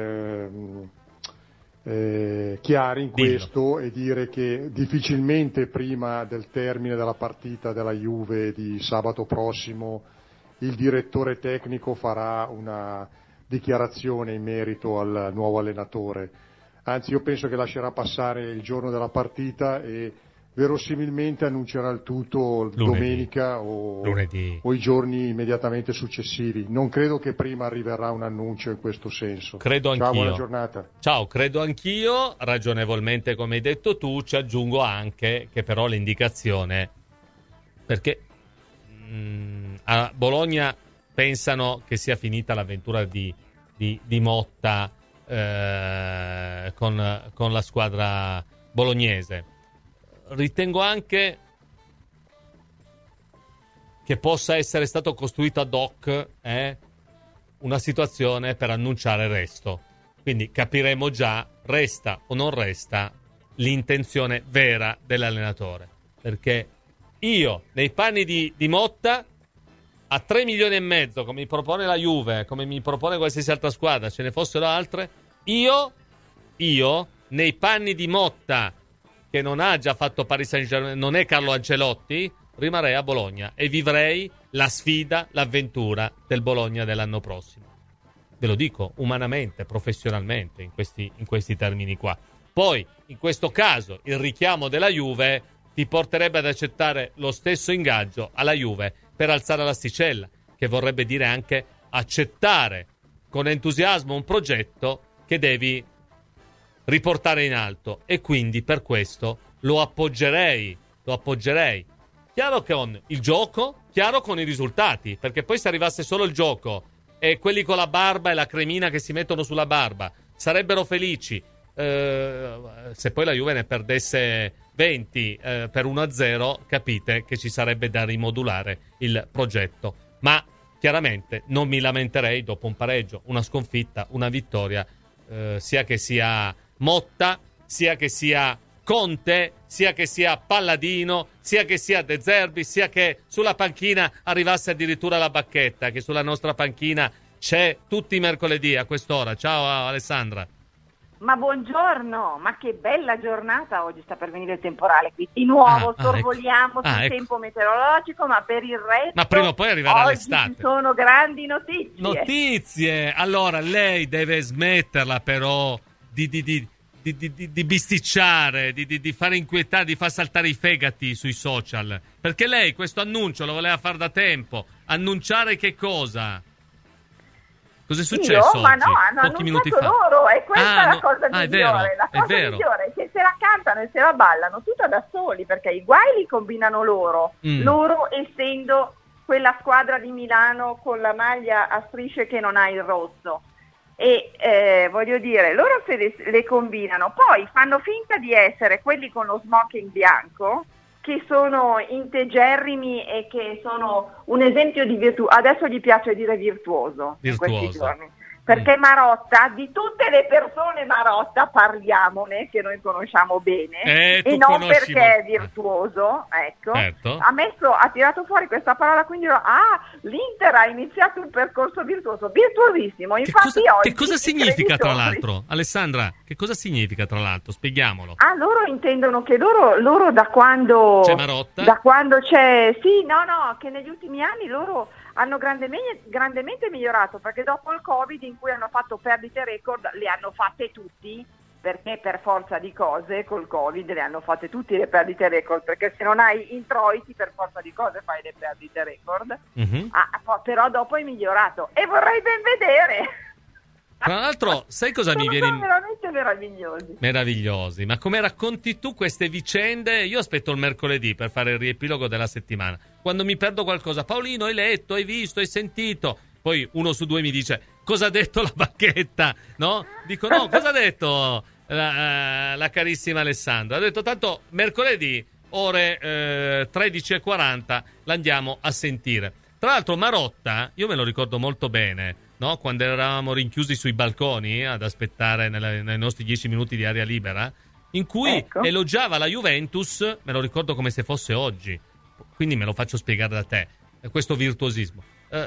chiari in questo e dire che difficilmente prima del termine della partita della Juve di sabato prossimo il direttore tecnico farà una dichiarazione in merito al nuovo allenatore. Anzi, io penso che lascerà passare il giorno della partita e verosimilmente annuncerà il tutto domenica o i giorni immediatamente successivi. Non credo che prima arriverà un annuncio in questo senso. Credo anch'io. Ciao, buona giornata. Ciao, credo anch'io, ragionevolmente come hai detto tu. Ci aggiungo anche che però l'indicazione, perché a Bologna pensano che sia finita l'avventura di Motta con la squadra bolognese. Ritengo anche che possa essere stato costruito ad hoc una situazione per annunciare resto. Quindi capiremo già, resta o non resta, l'intenzione vera dell'allenatore. Perché io, nei panni di Motta, a 3 milioni e mezzo, come mi propone la Juve, come mi propone qualsiasi altra squadra, ce ne fossero altre, io, nei panni di Motta, che non ha già fatto Paris Saint-Germain, non è Carlo Ancelotti, rimarrei a Bologna e vivrei la sfida, l'avventura del Bologna dell'anno prossimo. Ve lo dico umanamente, professionalmente, in questi termini qua. Poi, in questo caso, il richiamo della Juve ti porterebbe ad accettare lo stesso ingaggio alla Juve per alzare l'asticella, che vorrebbe dire anche accettare con entusiasmo un progetto che devi riportare in alto, e quindi per questo lo appoggerei. Chiaro con il gioco, chiaro con i risultati, perché poi se arrivasse solo il gioco e quelli con la barba e la cremina che si mettono sulla barba sarebbero felici, se poi la Juve ne perdesse 20 per 1-0, capite che ci sarebbe da rimodulare il progetto. Ma chiaramente non mi lamenterei dopo un pareggio, una sconfitta, una vittoria, sia che sia Motta, sia che sia Conte, sia che sia Palladino, sia che sia De Zerbi, sia che sulla panchina arrivasse addirittura la Bacchetta, che sulla nostra panchina c'è tutti i mercoledì a quest'ora. Ciao Alessandra. Ma buongiorno, ma che bella giornata oggi, sta per venire il temporale qui di nuovo, sorvoliamo sul tempo meteorologico, ma per il resto ma prima o poi arriverà oggi l'estate. Ci sono grandi Notizie. Allora lei deve smetterla però di bisticciare, di fare inquietare, di far saltare i fegati sui social, perché lei questo annuncio lo voleva fare da tempo. Annunciare che cosa? Cos'è successo ma oggi? no, hanno Pochi minuti annunciato fa. loro, e questa è la cosa è migliore. vero, La cosa è vero. migliore è che se la cantano e se la ballano tutta da soli, perché i guai li combinano loro, loro essendo quella squadra di Milano con la maglia a strisce che non ha il rosso. E voglio dire, loro se le combinano, poi fanno finta di essere quelli con lo smoking bianco, che sono integerrimi e che sono un esempio di virtù. Adesso gli piace dire virtuoso. In questi giorni. Perché Marotta, di tutte le persone Marotta, parliamone, che noi conosciamo bene, e non perché è virtuoso, ecco, certo. ha tirato fuori questa parola, quindi l'Inter ha iniziato un percorso virtuoso, virtuosissimo. Infatti oggi che cosa significa tra l'altro? Alessandra, che cosa significa tra l'altro? Spieghiamolo. Loro intendono che loro da quando c'è Marotta? Da quando c'è, che negli ultimi anni loro hanno grandemente migliorato, perché dopo il Covid, in cui hanno fatto perdite record, le hanno fatte tutti, perché per forza di cose col Covid le hanno fatte tutti le perdite record, perché se non hai introiti per forza di cose fai le perdite record. Però dopo è migliorato e vorrei ben vedere. Tra l'altro, sai cosa mi viene Sono veramente meravigliosi, ma come racconti tu queste vicende? Io aspetto il mercoledì per fare il riepilogo della settimana, quando mi perdo qualcosa. Paolino, hai letto, hai visto, hai sentito? Poi 1 su 2 mi dice: cosa ha detto la Bacchetta? No? Dico no, cosa ha detto la carissima Alessandra? Ha detto tanto mercoledì ore 13:40 l'andiamo a sentire. Tra l'altro Marotta, io me lo ricordo molto bene, no? Quando eravamo rinchiusi sui balconi ad aspettare nei nostri 10 minuti di aria libera, in cui elogiava la Juventus, me lo ricordo come se fosse oggi, quindi me lo faccio spiegare da te, questo virtuosismo.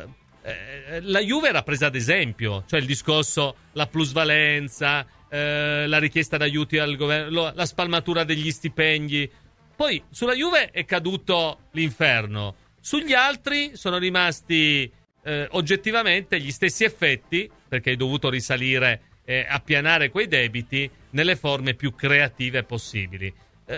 La Juve era presa ad esempio, cioè il discorso, la plusvalenza, la richiesta d'aiuti al governo, la spalmatura degli stipendi. Poi sulla Juve è caduto l'inferno, sugli altri sono rimasti oggettivamente gli stessi effetti, perché hai dovuto risalire e appianare quei debiti nelle forme più creative possibili.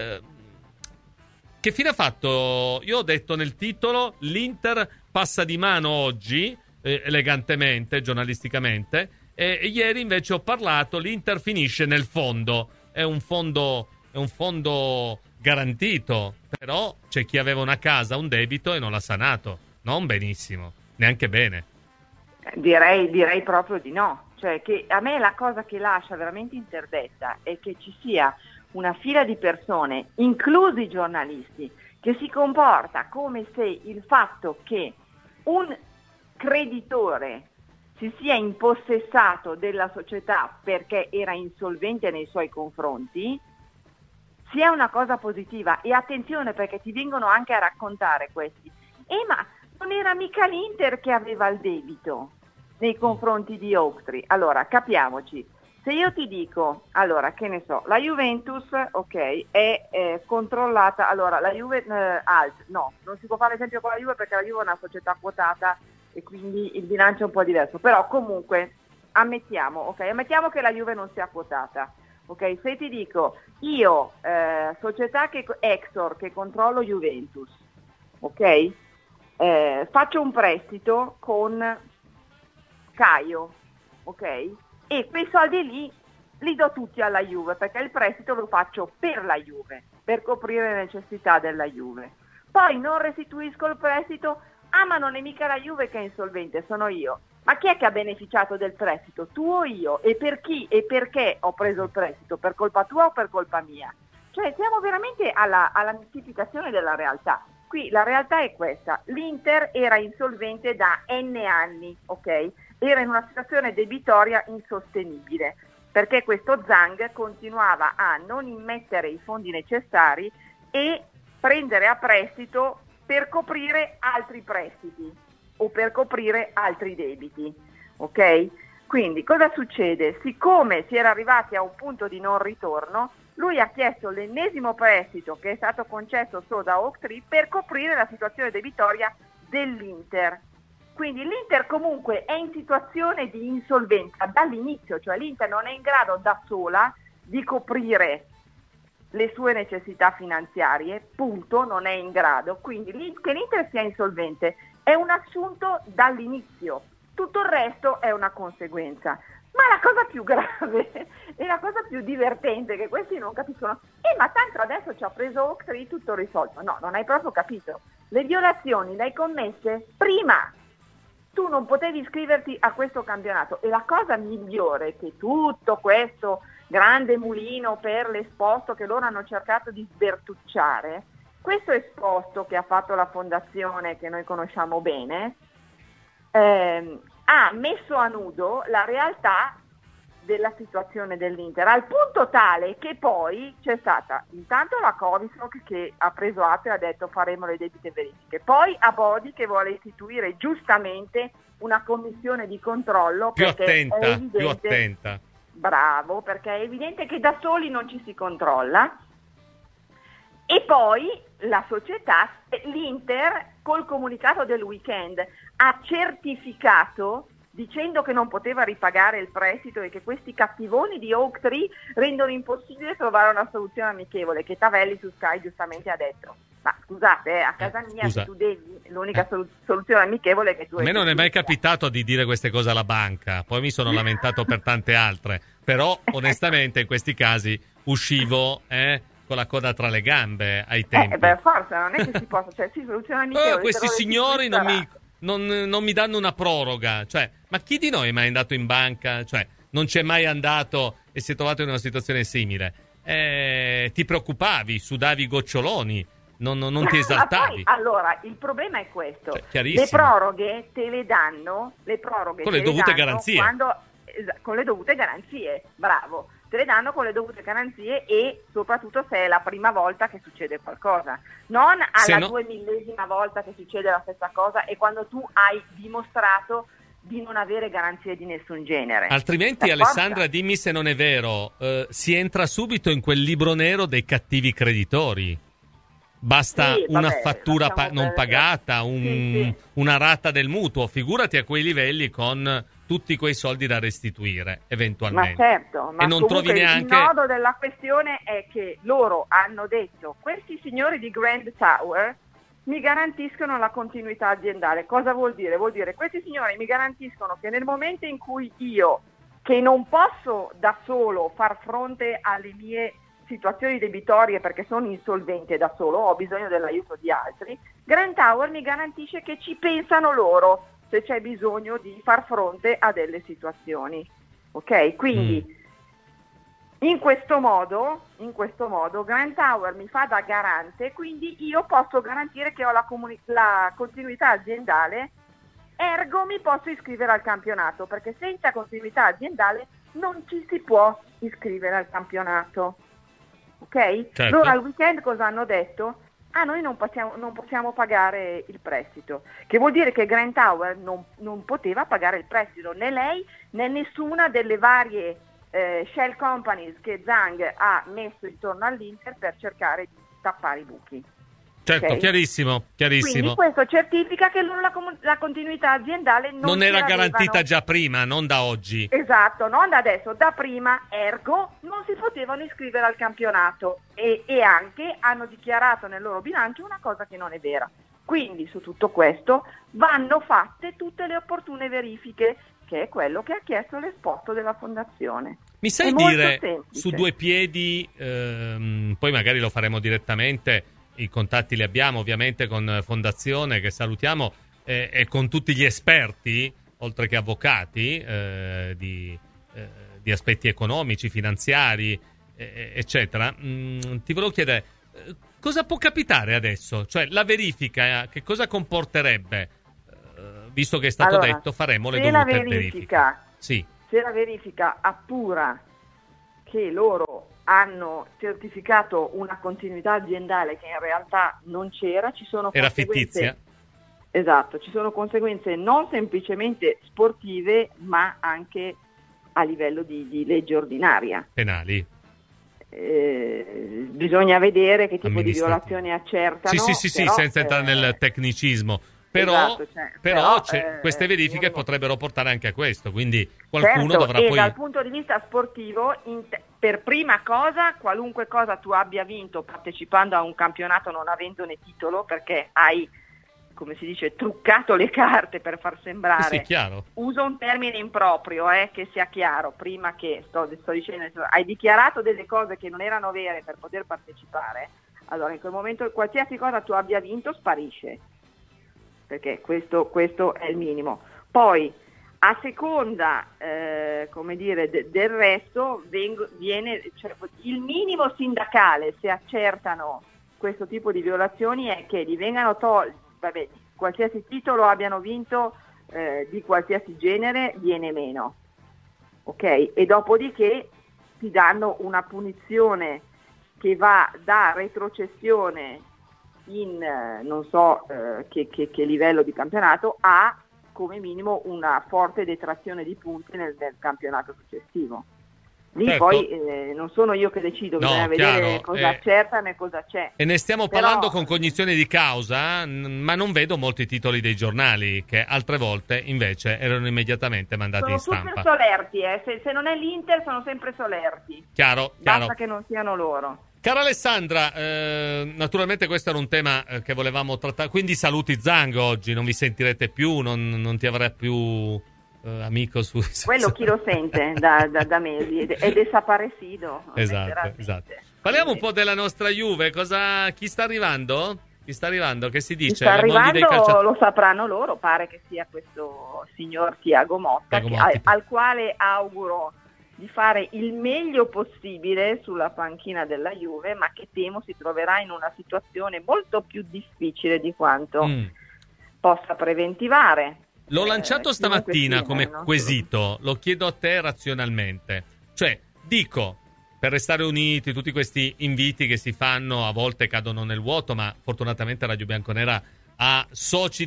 Che fine ha fatto? Io ho detto nel titolo: l'Inter passa di mano oggi, elegantemente, giornalisticamente, e ieri invece ho parlato: l'Inter finisce nel fondo. È un fondo garantito, però c'è chi aveva una casa, un debito e non l'ha sanato, non benissimo, neanche bene. Direi proprio di no. Cioè, che a me la cosa che lascia veramente interdetta è che ci sia una fila di persone, inclusi i giornalisti, che si comporta come se il fatto che un creditore si sia impossessato della società perché era insolvente nei suoi confronti sia una cosa positiva. E attenzione, perché ti vengono anche a raccontare questi: ma non era mica l'Inter che aveva il debito nei confronti di Oaktree. Allora, capiamoci, se io ti dico, allora, che ne so, la Juventus, è controllata, allora, la Juve, no, non si può fare esempio con la Juve perché la Juve è una società quotata e quindi il bilancio è un po' diverso, però comunque, ammettiamo che la Juve non sia quotata. Se ti dico, io, società Exor, che controllo Juventus, faccio un prestito con Caio, e quei soldi lì li do tutti alla Juve, perché il prestito lo faccio per la Juve, per coprire le necessità della Juve. Poi non restituisco il prestito, ma non è mica la Juve che è insolvente, sono io. Ma chi è che ha beneficiato del prestito? Tu o io? E per chi e perché ho preso il prestito? Per colpa tua o per colpa mia? Cioè siamo veramente alla mistificazione della realtà. Qui la realtà è questa: l'Inter era insolvente da N anni, era in una situazione debitoria insostenibile, perché questo Zhang continuava a non immettere i fondi necessari e prendere a prestito per coprire altri prestiti o per coprire altri debiti, Quindi cosa succede? Siccome si era arrivati a un punto di non ritorno, lui ha chiesto l'ennesimo prestito che è stato concesso solo da Oaktree per coprire la situazione debitoria dell'Inter. Quindi l'Inter comunque è in situazione di insolvenza dall'inizio, cioè l'Inter non è in grado da sola di coprire le sue necessità finanziarie, punto, non è in grado. Quindi che l'Inter sia insolvente è un assunto dall'inizio. Tutto il resto è una conseguenza. Ma la cosa più grave e la cosa più divertente che questi non capiscono, ma tanto adesso ci ha preso Oaktree, tutto risolto. No, non hai proprio capito. Le violazioni le hai commesse prima. Tu non potevi iscriverti a questo campionato, e la cosa migliore è che tutto questo grande mulino per l'esposto che loro hanno cercato di sbertucciare, questo esposto che ha fatto la fondazione, che noi conosciamo bene, ha messo a nudo la realtà della situazione dell'Inter, al punto tale che poi c'è stata intanto la Covisoc che ha preso atto e ha detto faremo le debite verifiche, poi Abodi che vuole istituire giustamente una commissione di controllo più attenta. Bravo, perché è evidente che da soli non ci si controlla. E poi la società, l'Inter, col comunicato del weekend ha certificato, dicendo che non poteva ripagare il prestito e che questi cattivoni di Oaktree rendono impossibile trovare una soluzione amichevole, che Tavelli su Sky giustamente ha detto. Ma scusate, a casa mia se tu devi, l'unica soluzione amichevole che tu hai. A me non è mai capitato di dire queste cose alla banca, poi mi sono lamentato per tante altre, però onestamente in questi casi uscivo con la coda tra le gambe ai tempi. Per forza, non è che si possa, cioè sì, soluzione amichevole. Questi signori non mi danno una proroga, cioè, ma chi di noi è mai andato in banca, cioè non c'è mai andato e si è trovato in una situazione simile? Ti preoccupavi, sudavi goccioloni, non ti esaltavi. Poi, allora, il problema è questo, chiarissimo. Le proroghe te le danno, con le dovute garanzie. Con le dovute garanzie, bravo. Te le danno con le dovute garanzie e soprattutto se è la prima volta che succede qualcosa, non alla 2000ª volta che succede la stessa cosa e quando tu hai dimostrato di non avere garanzie di nessun genere. Altrimenti, Alessandra, dimmi se non è vero, si entra subito in quel libro nero dei cattivi creditori. Basta una fattura non pagata, una rata del mutuo, figurati a quei livelli con tutti quei soldi da restituire eventualmente. Ma certo, ma e non trovi neanche... il nodo della questione è che loro hanno detto, questi signori di Grand Tower mi garantiscono la continuità aziendale. Cosa vuol dire? Vuol dire questi signori mi garantiscono che nel momento in cui io, che non posso da solo far fronte alle mie situazioni debitorie perché sono insolvente da solo, ho bisogno dell'aiuto di altri, Grand Tower mi garantisce che ci pensano loro se c'è bisogno di far fronte a delle situazioni. Ok? Quindi in questo modo Grand Tower mi fa da garante, quindi io posso garantire che ho la continuità aziendale, ergo mi posso iscrivere al campionato, perché senza continuità aziendale non ci si può iscrivere al campionato. Ok? Certo. Loro al weekend cosa hanno detto? Noi non possiamo pagare il prestito, che vuol dire che Grand Tower non poteva pagare il prestito, né lei né nessuna delle varie shell companies che Zhang ha messo intorno all'Inter per cercare di tappare i buchi. Certo, okay? Chiarissimo. Quindi questo certifica che loro la continuità aziendale non era garantita già prima, non da oggi. Esatto, non da adesso, da prima, ergo non si potevano iscrivere al campionato e anche hanno dichiarato nel loro bilancio una cosa che non è vera. Quindi su tutto questo vanno fatte tutte le opportune verifiche, che è quello che ha chiesto l'esposto della fondazione. Mi sai dire su due piedi, poi magari lo faremo direttamente, i contatti li abbiamo ovviamente con Fondazione, che salutiamo, e con tutti gli esperti, oltre che avvocati, di aspetti economici, finanziari, eccetera. Ti volevo chiedere, cosa può capitare adesso? Cioè, la verifica, che cosa comporterebbe? Visto che è stato detto, faremo le dovute verifiche. Sì. Se la verifica appura che loro hanno certificato una continuità aziendale che in realtà non c'era, ci sono era fittizia. Esatto, ci sono conseguenze non semplicemente sportive, ma anche a livello di legge ordinaria. Penali. Bisogna vedere che tipo di violazioni accertano. Sì, senza entrare nel tecnicismo. Però, esatto, queste verifiche potrebbero portare anche a questo, quindi qualcuno dovrà poi... dal punto di vista sportivo, per prima cosa, qualunque cosa tu abbia vinto partecipando a un campionato non avendone titolo, perché hai come si dice, truccato le carte per far sembrare, sì, chiaro. Uso un termine improprio, che sia chiaro, prima che sto dicendo, hai dichiarato delle cose che non erano vere per poter partecipare, allora in quel momento qualsiasi cosa tu abbia vinto sparisce, perché questo è il minimo. Poi a seconda come dire, del resto viene, cioè, il minimo sindacale, se accertano questo tipo di violazioni, è che gli vengano tolti, qualsiasi titolo abbiano vinto di qualsiasi genere viene meno, ok? E dopodiché ti danno una punizione che va da retrocessione in non so che livello di campionato a come minimo una forte detrazione di punti nel campionato successivo. Lì certo. Poi non sono io che decido, bisogna vedere cosa accertano e cosa c'è. E ne stiamo parlando con cognizione di causa, ma non vedo molti titoli dei giornali che altre volte invece erano immediatamente mandati in stampa. Sono super solerti, se non è l'Inter sono sempre solerti. Chiaro. Basta che non siano loro. Cara Alessandra, naturalmente questo era un tema che volevamo trattare, quindi saluti Zhang oggi, non vi sentirete più, non ti avrà più amico su... Quello chi lo sente da mesi, ed è desaparecido. Esatto. Parliamo un po' della nostra Juve, chi sta arrivando? Chi sta arrivando? Che si dice? Chi sta arrivando lo sapranno loro, pare che sia questo signor Thiago Motta, al quale auguro di fare il meglio possibile sulla panchina della Juve, ma che temo si troverà in una situazione molto più difficile di quanto possa preventivare. L'ho lanciato stamattina come quesito, lo chiedo a te razionalmente. Cioè, dico, per restare uniti, tutti questi inviti che si fanno a volte cadono nel vuoto, ma fortunatamente Radio Bianconera ha soci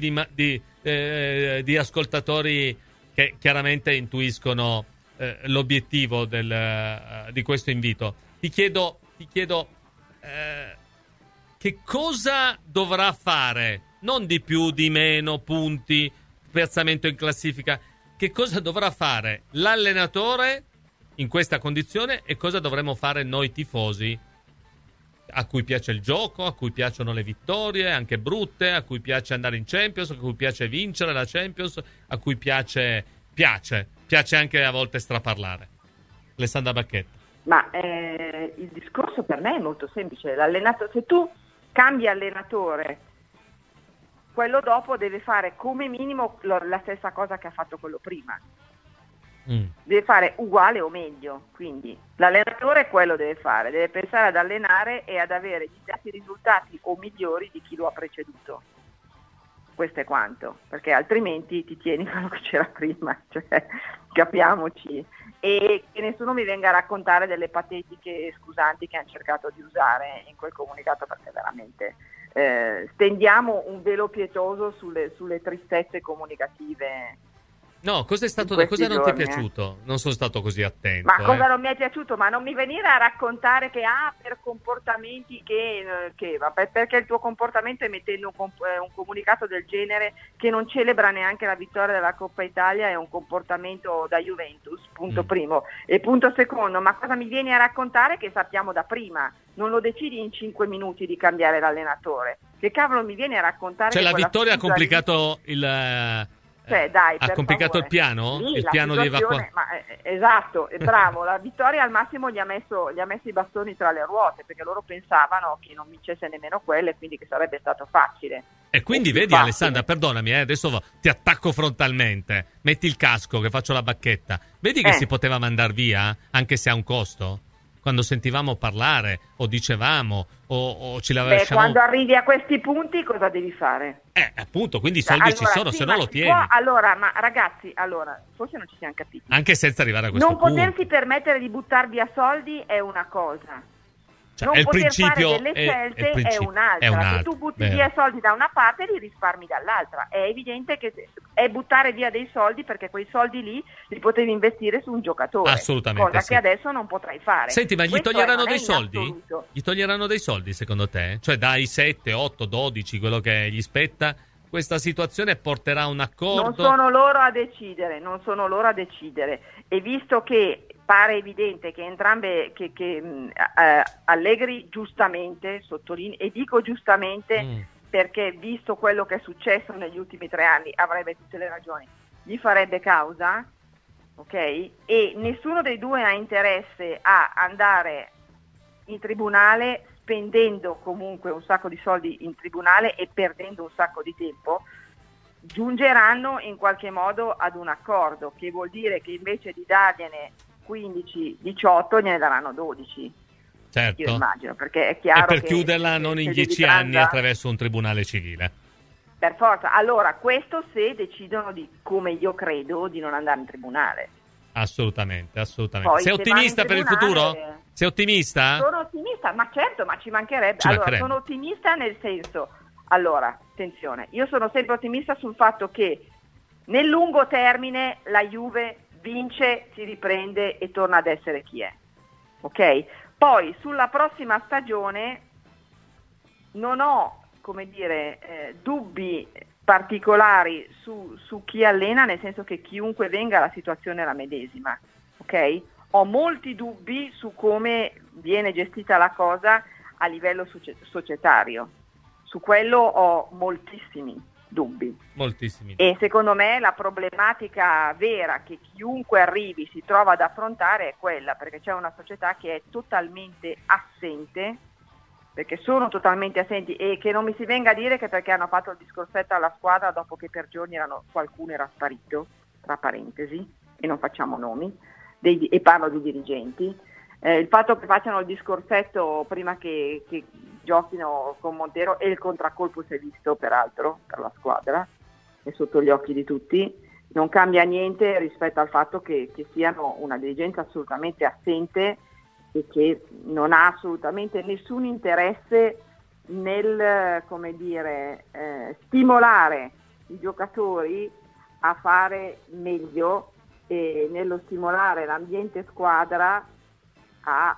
di ascoltatori che chiaramente intuiscono l'obiettivo di questo invito. Ti chiedo che cosa dovrà fare, non di più, di meno, punti, piazzamento in classifica, che cosa dovrà fare l'allenatore in questa condizione e cosa dovremo fare noi tifosi, a cui piace il gioco, a cui piacciono le vittorie anche brutte, a cui piace andare in Champions, a cui piace vincere la Champions, a cui piace anche a volte straparlare. Alessandra Bacchetta. Ma il discorso per me è molto semplice. Se tu cambi allenatore, quello dopo deve fare come minimo la stessa cosa che ha fatto quello prima. Deve fare uguale o meglio. Quindi l'allenatore quello deve fare, deve pensare ad allenare e ad avere gli stessi risultati o migliori di chi lo ha preceduto. Questo è quanto, perché altrimenti ti tieni quello che c'era prima, cioè capiamoci, e che nessuno mi venga a raccontare delle patetiche scusanti che hanno cercato di usare in quel comunicato, perché veramente stendiamo un velo pietoso sulle tristezze comunicative. No, cosa non ti è piaciuto? Non sono stato così attento. Ma cosa non mi è piaciuto? Ma non mi venire a raccontare che per comportamenti perché il tuo comportamento, emettendo un comunicato del genere che non celebra neanche la vittoria della Coppa Italia, è un comportamento da Juventus, punto primo. E punto secondo, ma cosa mi vieni a raccontare che sappiamo da prima? Non lo decidi in 5 minuti di cambiare l'allenatore. Che cavolo mi vieni a raccontare? Cioè la vittoria ha complicato ha complicato il piano? Lì, il piano di evacuazione. Esatto, bravo. La vittoria al massimo gli ha messo i bastoni tra le ruote, perché loro pensavano che non vincesse nemmeno quella e quindi che sarebbe stato facile. E quindi vedi, Alessandra, perdonami, adesso ti attacco frontalmente. Metti il casco che faccio la bacchetta. Vedi che si poteva mandar via, anche se ha un costo? Quando sentivamo parlare o dicevamo o ci lasciamo... quando arrivi a questi punti cosa devi fare? Appunto, quindi i soldi ci sono, se no lo tieni. Ragazzi, forse non ci siamo capiti. Anche senza arrivare a questo punto. Non potersi permettere di buttar via soldi è una cosa. Cioè, non il poter principio fare delle scelte è un'altra. Se tu butti via soldi da una parte, li risparmi dall'altra. È evidente che è buttare via dei soldi, perché quei soldi lì li potevi investire su un giocatore. Assolutamente, cosa che adesso non potrai fare. Senti, ma gli toglieranno dei soldi? Gli toglieranno dei soldi secondo te? Cioè dai 7, 8, 12, quello che gli spetta? Questa situazione porterà a un accordo? Non sono loro a decidere. E visto che pare evidente che entrambe, che Allegri giustamente, sottolineo, e dico giustamente, perché visto quello che è successo negli ultimi 3 anni avrebbe tutte le ragioni, gli farebbe causa, ok? E nessuno dei due ha interesse a andare in tribunale spendendo comunque un sacco di soldi in tribunale e perdendo un sacco di tempo. Giungeranno in qualche modo ad un accordo, che vuol dire che invece di dargliene 15-18 gliene daranno 12. Certo. Io immagino, perché è chiaro e per che chiuderla non in 10 anni attraverso un tribunale civile. Per forza. Allora, questo se decidono come io credo, di non andare in tribunale. Assolutamente. Poi, Sei ottimista per il futuro? Sei ottimista? Sono ottimista, ma certo, ma ci mancherebbe. Sono ottimista nel senso, allora, attenzione, io sono sempre ottimista sul fatto che nel lungo termine la Juve vince, si riprende e torna ad essere chi è. Ok? Poi sulla prossima stagione non ho, dubbi particolari su chi allena, nel senso che chiunque venga la situazione è la medesima, ok? Ho molti dubbi su come viene gestita la cosa a livello societario, su quello ho moltissimi dubbi. Moltissimi. E secondo me la problematica vera che chiunque arrivi si trova ad affrontare è quella, perché c'è una società che è totalmente assente, perché sono totalmente assenti, e che non mi si venga a dire che perché hanno fatto il discorsetto alla squadra dopo che per giorni qualcuno era sparito, tra parentesi, e non facciamo nomi, e parlo di dirigenti, il fatto che facciano il discorsetto prima che giochino con Montero, e il contraccolpo si è visto peraltro per la squadra, è sotto gli occhi di tutti, non cambia niente rispetto al fatto che siano una dirigenza assolutamente assente e che non ha assolutamente nessun interesse nel, stimolare i giocatori a fare meglio e nello stimolare l'ambiente squadra a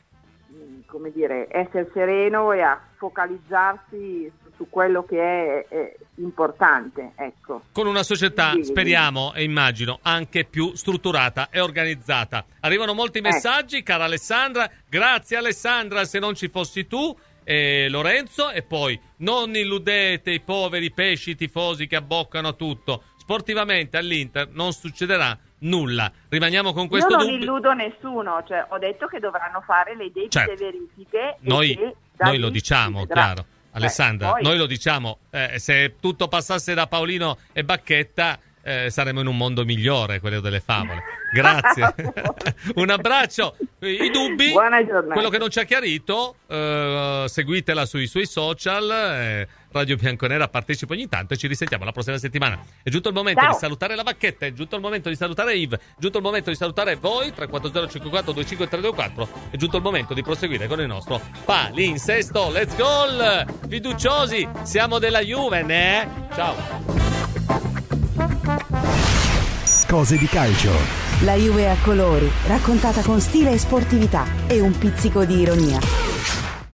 essere sereno e a focalizzarsi su quello che è importante, ecco. Con una società, speriamo e immagino, anche più strutturata e organizzata. Arrivano molti messaggi, cara Alessandra. Grazie Alessandra, se non ci fossi tu e Lorenzo. E poi non illudete i poveri pesci tifosi che abboccano tutto. Sportivamente all'Inter non succederà nulla. Rimaniamo con questo dubbio. Io non illudo nessuno, cioè ho detto che dovranno fare le debite verifiche. Noi lo diciamo, chiaro. Alessandra, noi lo diciamo, se tutto passasse da Paolino e Bacchetta saremmo in un mondo migliore, quello delle favole. Grazie. Un abbraccio. I dubbi, quello che non ci ha chiarito, seguitela sui suoi social, Radio Bianconera partecipa ogni tanto e ci risentiamo la prossima settimana. È giunto il momento di salutare la Bacchetta, è giunto il momento di salutare Yves, è giunto il momento di salutare voi, 340 54 25 324, è giunto il momento di proseguire con il nostro palinsesto. Let's go! Fiduciosi, siamo della Juve, né? Ciao! Cose di calcio. La Juve a colori, raccontata con stile e sportività e un pizzico di ironia.